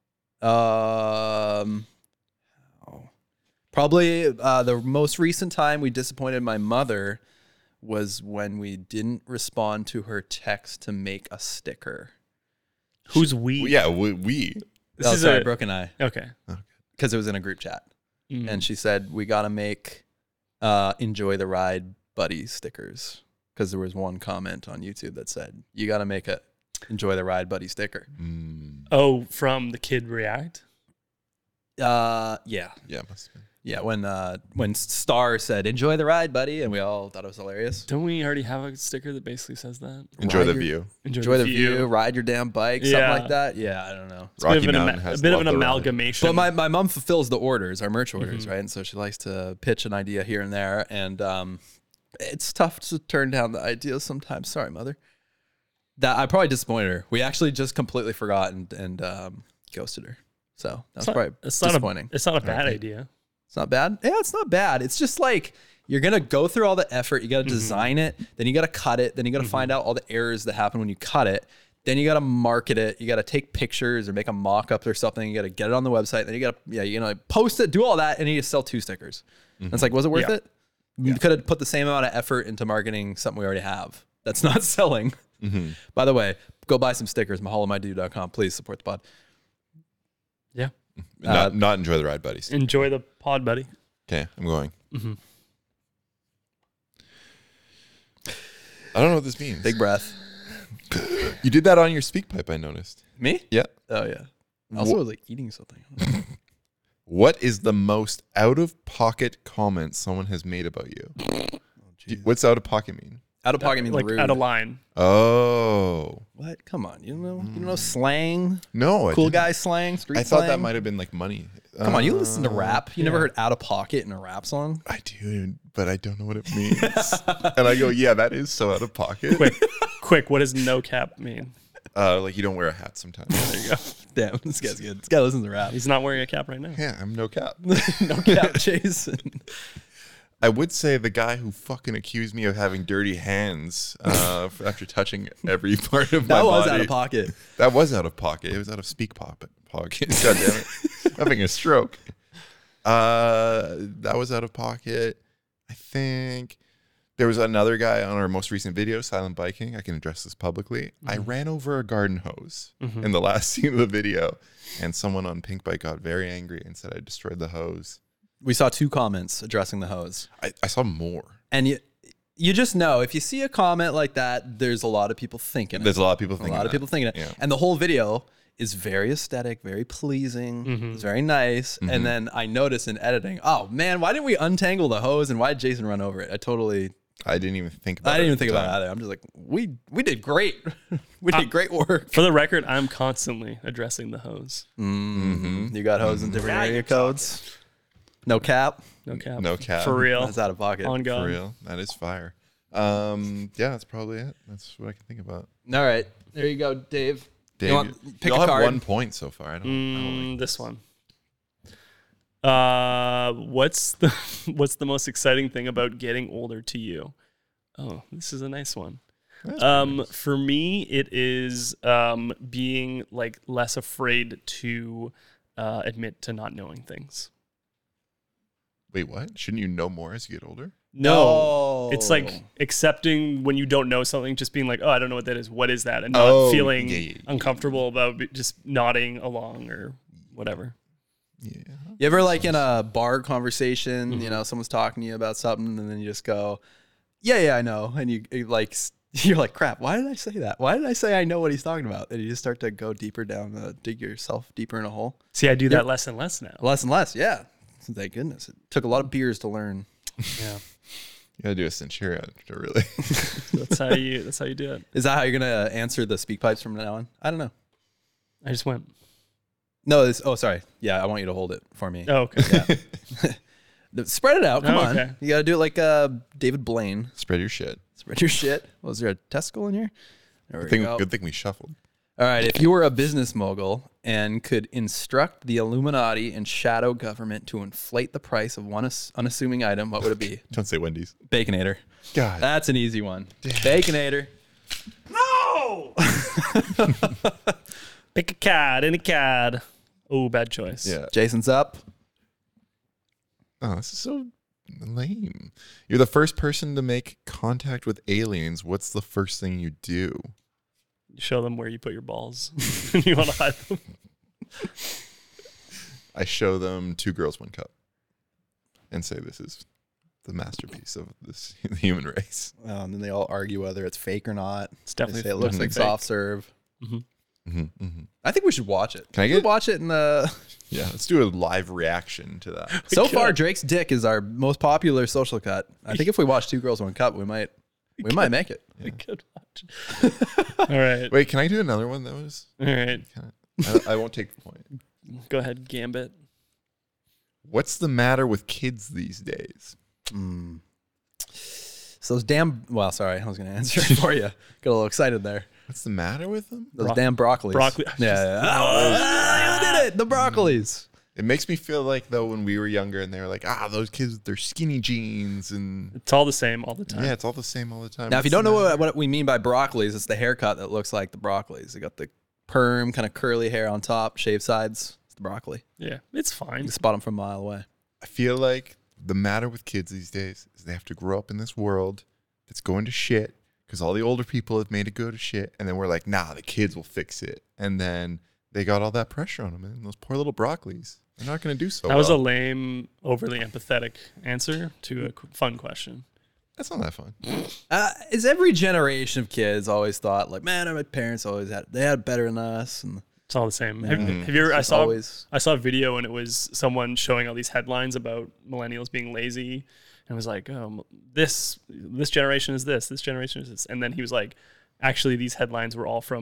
Um, oh. Probably uh, the most recent time we disappointed my mother was when we didn't respond to her text to make a sticker. Who's we? Well, yeah, we. we. This oh, is sorry, a- Brooke and I. Okay. Because it was in a group chat. Mm. And she said, we got to make uh, enjoy the ride buddy stickers. Because there was one comment on YouTube that said, you got to make a enjoy the ride buddy sticker. Mm. Oh, from the Kid React? Uh, yeah. Yeah, must have been. Yeah, when uh, when Star said, enjoy the ride, buddy. And we all thought it was hilarious. Don't we already have a sticker that basically says that? Enjoy Ride the your- view. Enjoy, Enjoy the view, ride your damn bike, Yeah. something like that. Yeah, I don't know. It's a bit Rocky of an, Mountain ama- has a bit of Love an the Ride. amalgamation. But my, my mom fulfills the orders, our merch orders, Mhm. right? And so she likes to pitch an idea here and there. And um, it's tough to turn down the ideas sometimes. Sorry, mother. That I probably disappointed her. We actually just completely forgot and, and um, ghosted her. So that was It's not- probably it's not a- disappointing. it's not a bad Okay. idea. It's not bad. Yeah, it's not bad. It's just like you're gonna go through all the effort. You got to Mhm. design it, then you got to cut it, then you got to Mhm. find out all the errors that happen when you cut it. Then you got to market it. You got to take pictures or make a mock-up or something. You got to get it on the website. Then you got to yeah, you know, post it, do all that, and then you sell two stickers. And it's like, was it worth Yeah. it? You could have put the same amount of effort into marketing something we already have. That's not selling. Mm-hmm. By the way, go buy some stickers. mahalo my dude dot com. Please support the pod. Yeah. Not, Uh, not enjoy the ride, buddies. Enjoy the pod, buddy. Okay, I'm going. Mm-hmm. I don't know what this means. Big breath. You did that on your speak pipe, I noticed. Me? Yeah. Oh yeah. I also Wha- was like eating something. What is the most out of pocket comment someone has made about you? Do- What's out of pocket mean? Out of pocket means like rude. out of line. Oh. What? Come on, you don't know? You don't know slang? No. I Cool didn't. guy slang? Street I thought that slang? might have been like money. Come on, you listen to Uh, rap. You never heard Out of Pocket in a rap song? I do, but I don't know what it means. And I go, yeah, that is so out of pocket. Quick, quick. What does no cap mean? Uh, like you don't wear a hat sometimes. There you go. Damn, this guy's good. This guy listens to rap. He's not wearing a cap right now. Yeah, I'm no cap. No cap, Jason. I would say the guy who fucking accused me of having dirty hands uh, after touching every part of my That was body. out of pocket. That was out of pocket. It was out of speak pop pocket. God damn it. Having a stroke. Uh, that was out of pocket. I think there was another guy on our most recent video, Silent Biking. I can address this publicly. Mm-hmm. I ran over a garden hose mm-hmm. in the last scene of the video, and someone on Pink Bike got very angry and said I destroyed the hose. We saw two comments addressing the hose. I, I saw more. And you you just know if you see a comment like that, there's a lot of people thinking it. There's a lot of people thinking A lot that. of people thinking it. Yeah. And the whole video is very aesthetic, very pleasing. Mm-hmm. It's very nice. Mm-hmm. And then I noticed in editing, oh man, why didn't we untangle the hose and why did Jason run over it? I totally I didn't even think about it. I didn't even think about it either. I'm just like, we we did great. we did uh, great work. For the record, I'm constantly addressing the hose. Mm-hmm. You got hose in different area codes. No cap. No cap. No cap. For real. That's out of pocket. On God. For real. That is fire. Um, yeah, that's probably it. That's what I can think about. All right. There you go, Dave. Dave, you want, pick you'll a have card. one point so far. I don't, mm, I don't like this one. Uh, what's the what's the most exciting thing about getting older to you? Oh, this is a nice one. That's um, nice. For me, it is um being like less afraid to uh, admit to not knowing things. Wait, what? Shouldn't you know more as you get older? No, no. It's like accepting when you don't know something, just being like, oh, I don't know what that is. What is that? And not Oh, feeling yeah, yeah, yeah. uncomfortable about be- just nodding along or whatever. Yeah. You ever like in a bar conversation, Mm-hmm. you know, someone's talking to you about something and then you just go, yeah, yeah, I know. And you, you like, you're like, crap, why did I say that? Why did I say I know what he's talking about? And you just start to go deeper down, uh, dig yourself deeper in a hole. See, I do that Yeah. less and less now. Less and less, yeah. Thank goodness. It took a lot of beers to learn. Yeah. You gotta do a centurion to really. That's how you. That's how you do it. Is that how you're gonna answer the speak pipes from now on? I don't know. I just went. No, this. Oh, sorry. Yeah, I want you to hold it for me. Oh, okay. Yeah. Spread it out. Come Oh, on. okay. You gotta do it like uh, David Blaine. Spread your shit. Spread your shit. Was there a testicle in here? There we Good thing, go. good thing we shuffled. All right. If you were a business mogul and could instruct the Illuminati and shadow government to inflate the price of one unass- unassuming item, what would it be? Don't say Wendy's. Baconator. God. That's an easy one. Baconator. No! Pick a card, any card. Oh, bad choice. Yeah. Jason's up. Oh, this is so lame. You're the first person to make contact with aliens. What's the first thing you do? Show them where you put your balls. You want to hide them. I show them Two Girls, One Cup and say this is the masterpiece of this the human race. Oh, and then they all argue whether it's fake or not. It's definitely They say it looks like definitely soft serve. Mm-hmm. Mm-hmm, mm-hmm. I think we should watch it. Can I We get- should watch it in the. Yeah, let's do a live reaction to that. So could. far, Drake's dick is our most popular social cut. I think if we watch Two Girls One Cup, we might we might make it. We could watch. All right. Wait, can I do another one that was? All right. Can I, I won't take the point. Go ahead, Gambit. What's the matter with kids these days? Mm. So those damn. Well, sorry, I was going to answer it for you. Got a little excited there. What's the matter with them? Those Bro- damn broccolis. broccoli- Yeah. yeah. Oh, you did it. The broccolis. It makes me feel like though when we were younger and they were like, ah, those kids with their skinny jeans and It's all the same all the time. yeah, it's all the same all the time. Now, if you What's don't the know matter? what, what we mean by broccolis, it's the haircut that looks like the broccolis. They got the perm, kind of curly hair on top, shaved sides. It's the broccoli. Yeah, it's You fine. can spot them from a mile away. I feel like the matter with kids these days is they have to grow up in this world that's going to shit because all the older people have made it go to shit, and then we're like, nah, the kids will fix it, and then they got all that pressure on them, and those poor little broccolis, they're not going to do so. That was a well. lame, overly empathetic answer to a qu- fun question. That's not that fun. Uh, is every generation of kids always thought like, man, my parents always had they had it better than us, and It's all the same. Have, Yeah. have you ever? I It's saw. always- I saw a video and it was someone showing all these headlines about millennials being lazy, and it was like, oh, this this generation is this, this generation is this, and then he was like, actually, these headlines were all from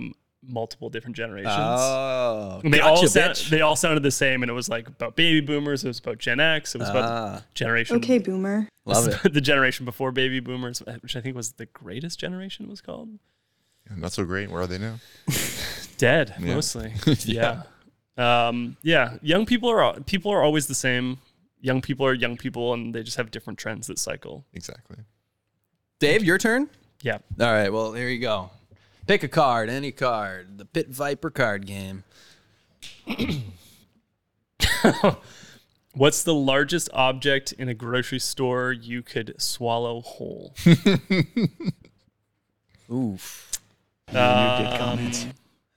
multiple different generations. Oh, and they gotcha, all sound, bitch. they all sounded the same, and it was like about baby boomers. It was about Gen X. It was Ah. about the generation. Okay, boomer. Love it. The generation before baby boomers, which I think was the greatest generation. It was called Yeah, not so great. Where are they now? dead Yeah. mostly. yeah. Um, yeah. Young people are people are always the same. Young people are young people, and they just have different trends that cycle. Exactly. Dave, your turn. Yeah. All right. Well, here you go. Pick a card, any card. The Pit Viper card game. What's the largest object in a grocery store you could swallow whole? Oof. Um, good comments.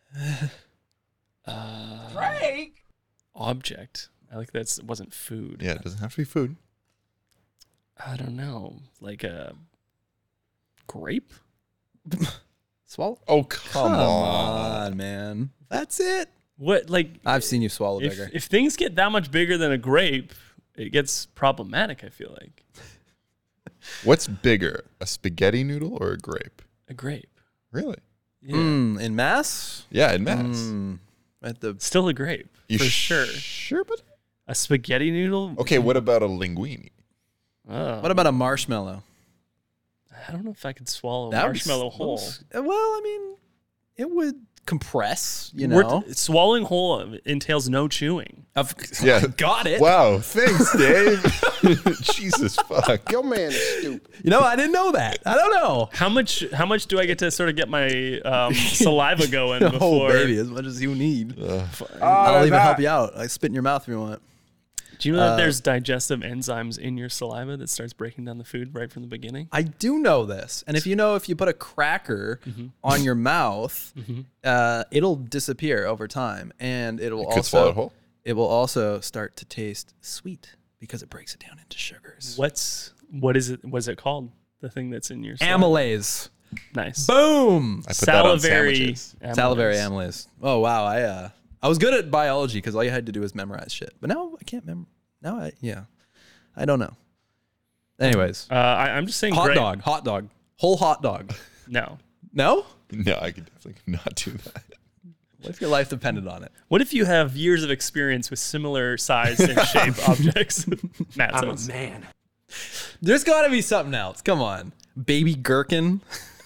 Uh, Drake! Object. I like that it wasn't food. Yeah, it doesn't have to be food. I don't know. Like a grape? Swallow. Oh, come, Come on. on, man. That's it. What, like, I've seen you swallow if, bigger. if things get that much bigger than a grape, it gets problematic, I feel like. What's bigger, a spaghetti noodle or a grape? A grape. Really? Yeah. Mm, in mass? Yeah, in mass. Mm, at the Still a grape, You for sh- sure. Sure, but A spaghetti noodle? okay. What about a linguine? Oh, What about a marshmallow? I don't know if I could swallow a That would- marshmallow whole. Well, I mean, it would compress, you We're- know. swallowing whole entails no chewing. I've Yeah. got it. Wow, thanks, Dave. Jesus fuck. Your man is stupid. You know, I didn't know that. I don't know. How much? How much do I get to sort of get my um, saliva going Oh, before? baby, as much as you need. Ugh. I'll even that- help you out. I spit in your mouth if you want. Do you know that Uh, there's digestive enzymes in your saliva that starts breaking down the food right from the beginning? I do know this. And if you know, if you put a cracker Mm-hmm. on your mouth, uh, it'll disappear over time. And it will You could swallow also it whole? it will also start to taste sweet because it breaks it down into sugars. What's what is it? What's it called? The thing that's in your saliva? Amylase. Nice. Boom. I put that on Salivary sandwiches. amylase. Salivary amylase. Oh wow, I uh I was good at biology because all you had to do was memorize shit. But now I can't memorize. Now I yeah. I don't know. Anyways. Uh, I, I'm just saying. Hot grape. dog. Hot dog. Whole hot dog. No. No? No, I could definitely not do that. What if your life depended on it? What if you have years of experience with similar size and shape objects? Matt I'm a says. man. There's got to be something else. Come on. Baby gherkin.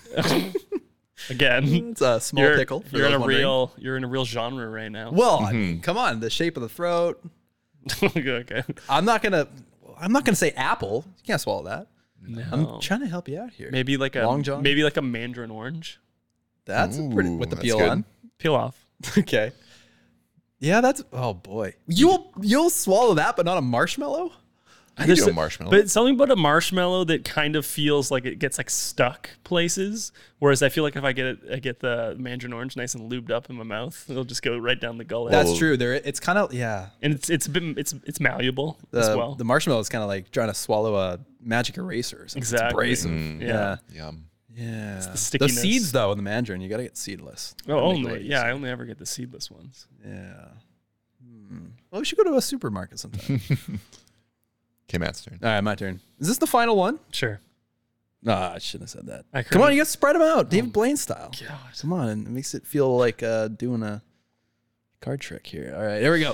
Again, It's a small you're, pickle. for You're in those a wondering. real. You're in a real genre right now. Well, I mean, come on. The shape of the throat. okay. I'm not gonna. I'm not gonna say apple. You can't swallow that. No. I'm trying to help you out here. Maybe like a Long John? maybe like a mandarin orange. That's a pretty Ooh, with the that's peel good. on. Peel off. Okay. Yeah, that's. Oh boy, you'll you'll swallow that, but not a marshmallow. I There's can do a so- marshmallow. But something about a marshmallow that kind of feels like it gets like stuck places. Whereas I feel like if I get it, I get the mandarin orange nice and lubed up in my mouth, it'll just go right down the gullet. That's true. There, it's kind of yeah. and it's it's a bit it's it's malleable The as well. the marshmallow is kind of like trying to swallow a magic eraser. Or something. Exactly. It's abrasive. Mm. Yeah. Yum. Yeah. the The, stickiness. seeds though in the mandarin, you gotta get seedless. oh, That'll make it only a lot yeah, I easier. only ever get the seedless ones. Yeah. Hmm. Well, we should go to a supermarket sometime. Okay, Matt's turn. All right, my turn. Is this the final one? Sure. No, I shouldn't have said that. I Come on, couldn't- you got to spread them out, David Blaine style. God. Come on, it makes it feel like uh, doing a card trick here. All right, here we go.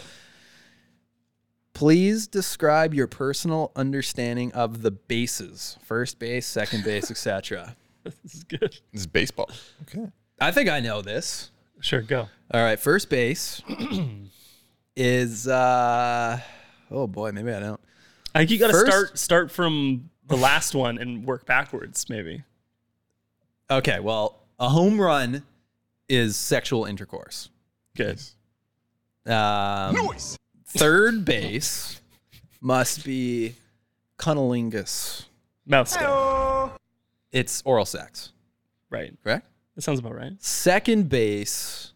Please describe your personal understanding of the bases: first base, second base, et cetera. This is good. This is baseball. Okay. I think I know this. Sure, go. All right, first base is uh oh boy, maybe I don't. I think you got to First- start start from the last one and work backwards, maybe. Okay, well, a home run is sexual intercourse. Good. Um, Third base must be cunnilingus. Mouth stuff. It's oral sex, Right. correct? That sounds about right. Second base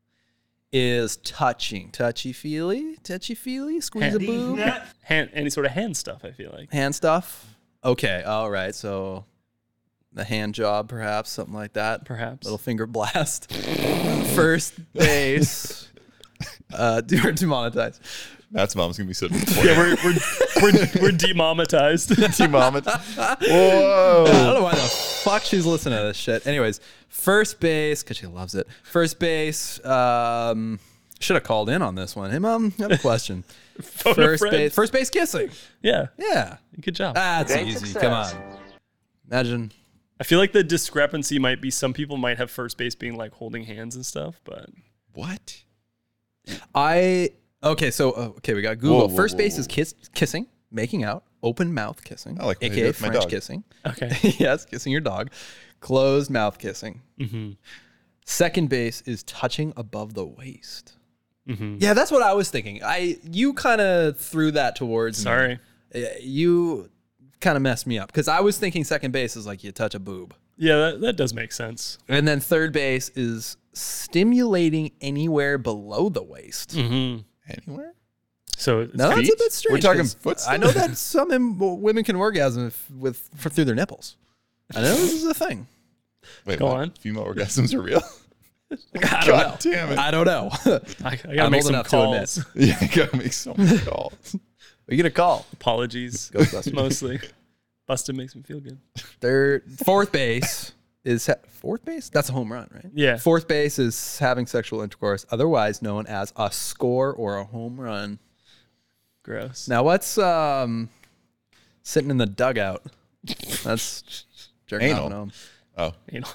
is touching, touchy feely, touchy feely, squeeze a boob, Hand, any sort of hand stuff, I feel like. hand stuff. Okay, all right. So the hand job, perhaps something like that. Perhaps. Little finger blast. First base. Uh, do or demonetize. Matt's mom's gonna be so disappointed. Yeah, we're we're we're, we're demonetized. Demonetized. I Whoa. don't know why the fuck she's listening to this shit. Anyways, first base, because she loves it. First base, um, should have called in on this one. Hey, Mom, I have a question. First base, first base kissing. Yeah. Yeah. Good job. That's Great easy. success. Come on. Imagine. I feel like the discrepancy might be some people might have first base being like holding hands and stuff, but What? I, okay, so, uh, okay, we got Google. Whoa, whoa, first base whoa, is kiss, kissing, making out, open mouth kissing, I like what I do aka with my French dog. kissing. okay. Yes, kissing your dog. Closed mouth kissing. mm-hmm. Second base is touching above the waist. Mm-hmm. Yeah, that's what I was thinking. I you kind of threw that towards me. Sorry. Uh, You kind of messed me up because I was thinking second base is like you touch a boob. Yeah, that, that does make sense. And then third base is stimulating anywhere below the waist. Mm-hmm. Anywhere? So it's Now that's a feet? bit strange. We're talking 'cause foot I know stuff? that some im- women can orgasm if, with for, through their nipples. I know this is a thing. Wait, Go what? on. Female orgasms are real? I don't God know. damn it. I don't know. I, I gotta I'm make old some enough to admit. calls. Yeah, I gotta make so many calls. We get a call. Apologies. Ghostbusters. Mostly. Busted makes me feel good. Third, fourth base is ha- fourth base. That's a home run, right? Yeah. Fourth base is having sexual intercourse, otherwise known as a score or a home run. Gross. Now, what's um sitting in the dugout? That's jerking Anal. off gnome. Oh. Anal.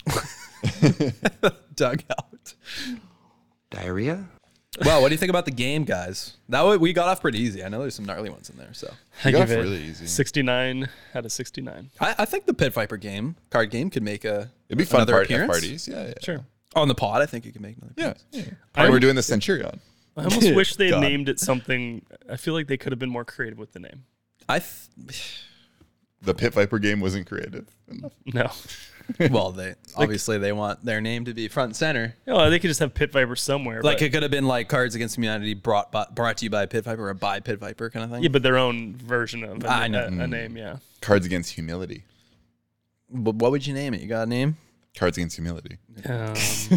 Dugout. Diarrhea? Well, what do you think about the game, guys? That way we got off pretty easy. I know there's some gnarly ones in there. So I You got give off it really easy. sixty-nine out of sixty-nine. I, I think the Pit Viper game, card game, could make a It'd be fun another part- at appearance. parties. Yeah, yeah. Sure. On the pod, I think you could make another Yeah. appearance. yeah. I And we're would- doing the Centurion. I almost wish they had God. named it something. I feel like they could have been more creative with the name. I th- The Pit Viper game wasn't creative enough. No. well, they obviously they want their name to be front and center. Oh, they could just have Pit Viper somewhere. Like but, it could have been like Cards Against Humanity brought by, brought to you by Pit Viper or by Pit Viper kind of thing. yeah, but their own version of a, I know. a, a name. Yeah. Cards Against Humility. But what would you name it? You got a name? Cards Against Humility. Um,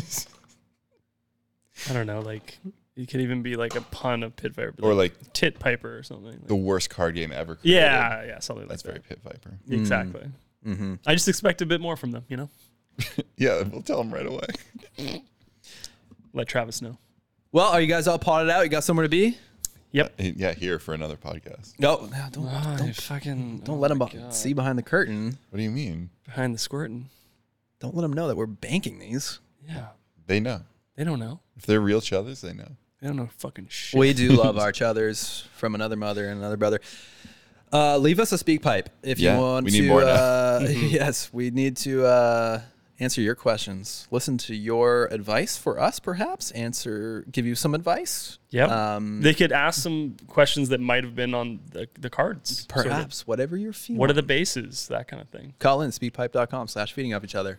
I don't know. Like it could even be like a pun of Pit Viper, Or like Tit Piper or something. Like, the worst card game ever created. yeah, yeah, something That's like very Pit Viper. that. Exactly. Mm-hmm. I just expect a bit more from them. You know, Yeah, we'll tell them right away. let Travis know. Well, are you guys all potted out? You got somewhere to be? Yep. Uh, Yeah, here for another podcast. No, no don't Oh, don't, you fucking don't oh let them my God. see behind the curtain. What do you mean? behind the squirting. Don't let them know that we're banking these. Yeah, They know. they don't know. If they're real chuthers, they know. They don't know fucking shit. We do love our chuthers from another mother and another brother. Uh, leave us a speak pipe if Yeah, you want we to. need more now. Uh, yes, we need to uh, answer your questions. Listen to your advice for us, perhaps. Answer, give you some advice. Yep. Um, They could ask some questions that might have been on the, the cards. sort of. perhaps whatever you're feeling. What are the bases? That kind of thing. Call in speakpipe.com slash feeding off each other.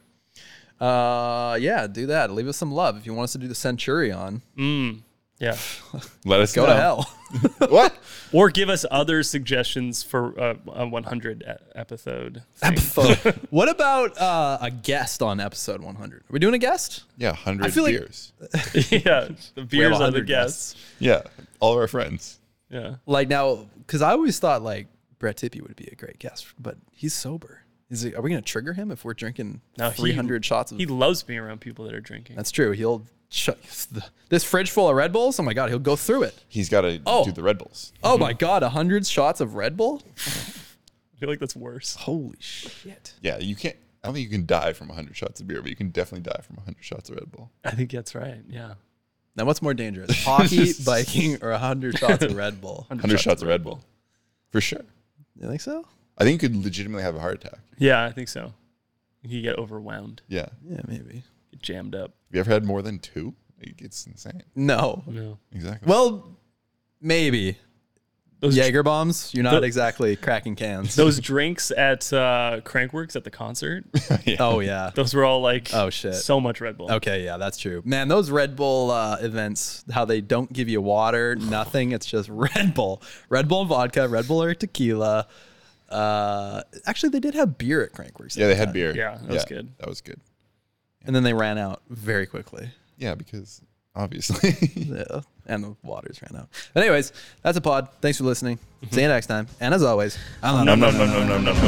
Uh, yeah, do that. Leave us some love if you want us to do the Centurion. Mm. Yeah. Let us Go know. to hell. What? Or give us other suggestions for uh, a one hundred e- episode. thing. Episode. What about uh, a guest on episode one hundred? Are we doing a guest? Yeah, one hundred I feel like- beers. yeah. The beers are the one hundred guests. Yeah, all of our friends. Yeah. Like now, because I always thought like Brett Tippy would be a great guest, but he's sober. Is he, are we going to trigger him if we're drinking No, he- three hundred shots of? He loves being around people that are drinking. That's true. He'll shut this fridge full of Red Bulls. Oh my God, he'll go through it. He's got to Oh. do the Red Bulls. Oh my God, a hundred shots of Red Bull. I feel like that's worse. Holy shit. Yeah, you can't. I don't think you can die from one hundred shots of beer, but you can definitely die from one hundred shots of Red Bull. I think that's right. Yeah. Now, what's more dangerous, hockey, biking, or a hundred shots of Red Bull? one hundred shots of Red Bull. For sure. You think so? I think you could legitimately have a heart attack. Yeah, I think so. You get overwhelmed, Yeah. Yeah, maybe. get jammed up. Have you ever had more than two? Like, It's insane. No. No. Exactly. Well, maybe. Those Jaeger bombs. You're not Tho- exactly cracking cans. those drinks at uh, Crankworks at the concert, yeah. Oh yeah. those were all like Oh shit. so much Red Bull. Okay, yeah, that's true. Man, those Red Bull uh, events, how they don't give you water, nothing. It's just Red Bull, Red Bull and vodka, Red Bull or tequila. Uh, actually, they did have beer at Crankworks. Yeah, at they the had time. beer. Yeah, that was good. That was good. and then they ran out very quickly. Yeah, because obviously. Yeah. and the waters ran out. But anyways, that's a pod. Thanks for listening. See you next time. And as always, Nom, nom, nom, nom, nom, nom, nom, nom.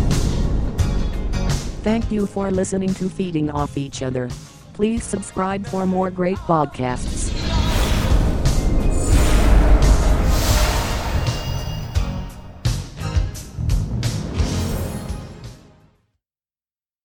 Thank you for listening to Feeding Off Each Other. Please subscribe for more great podcasts.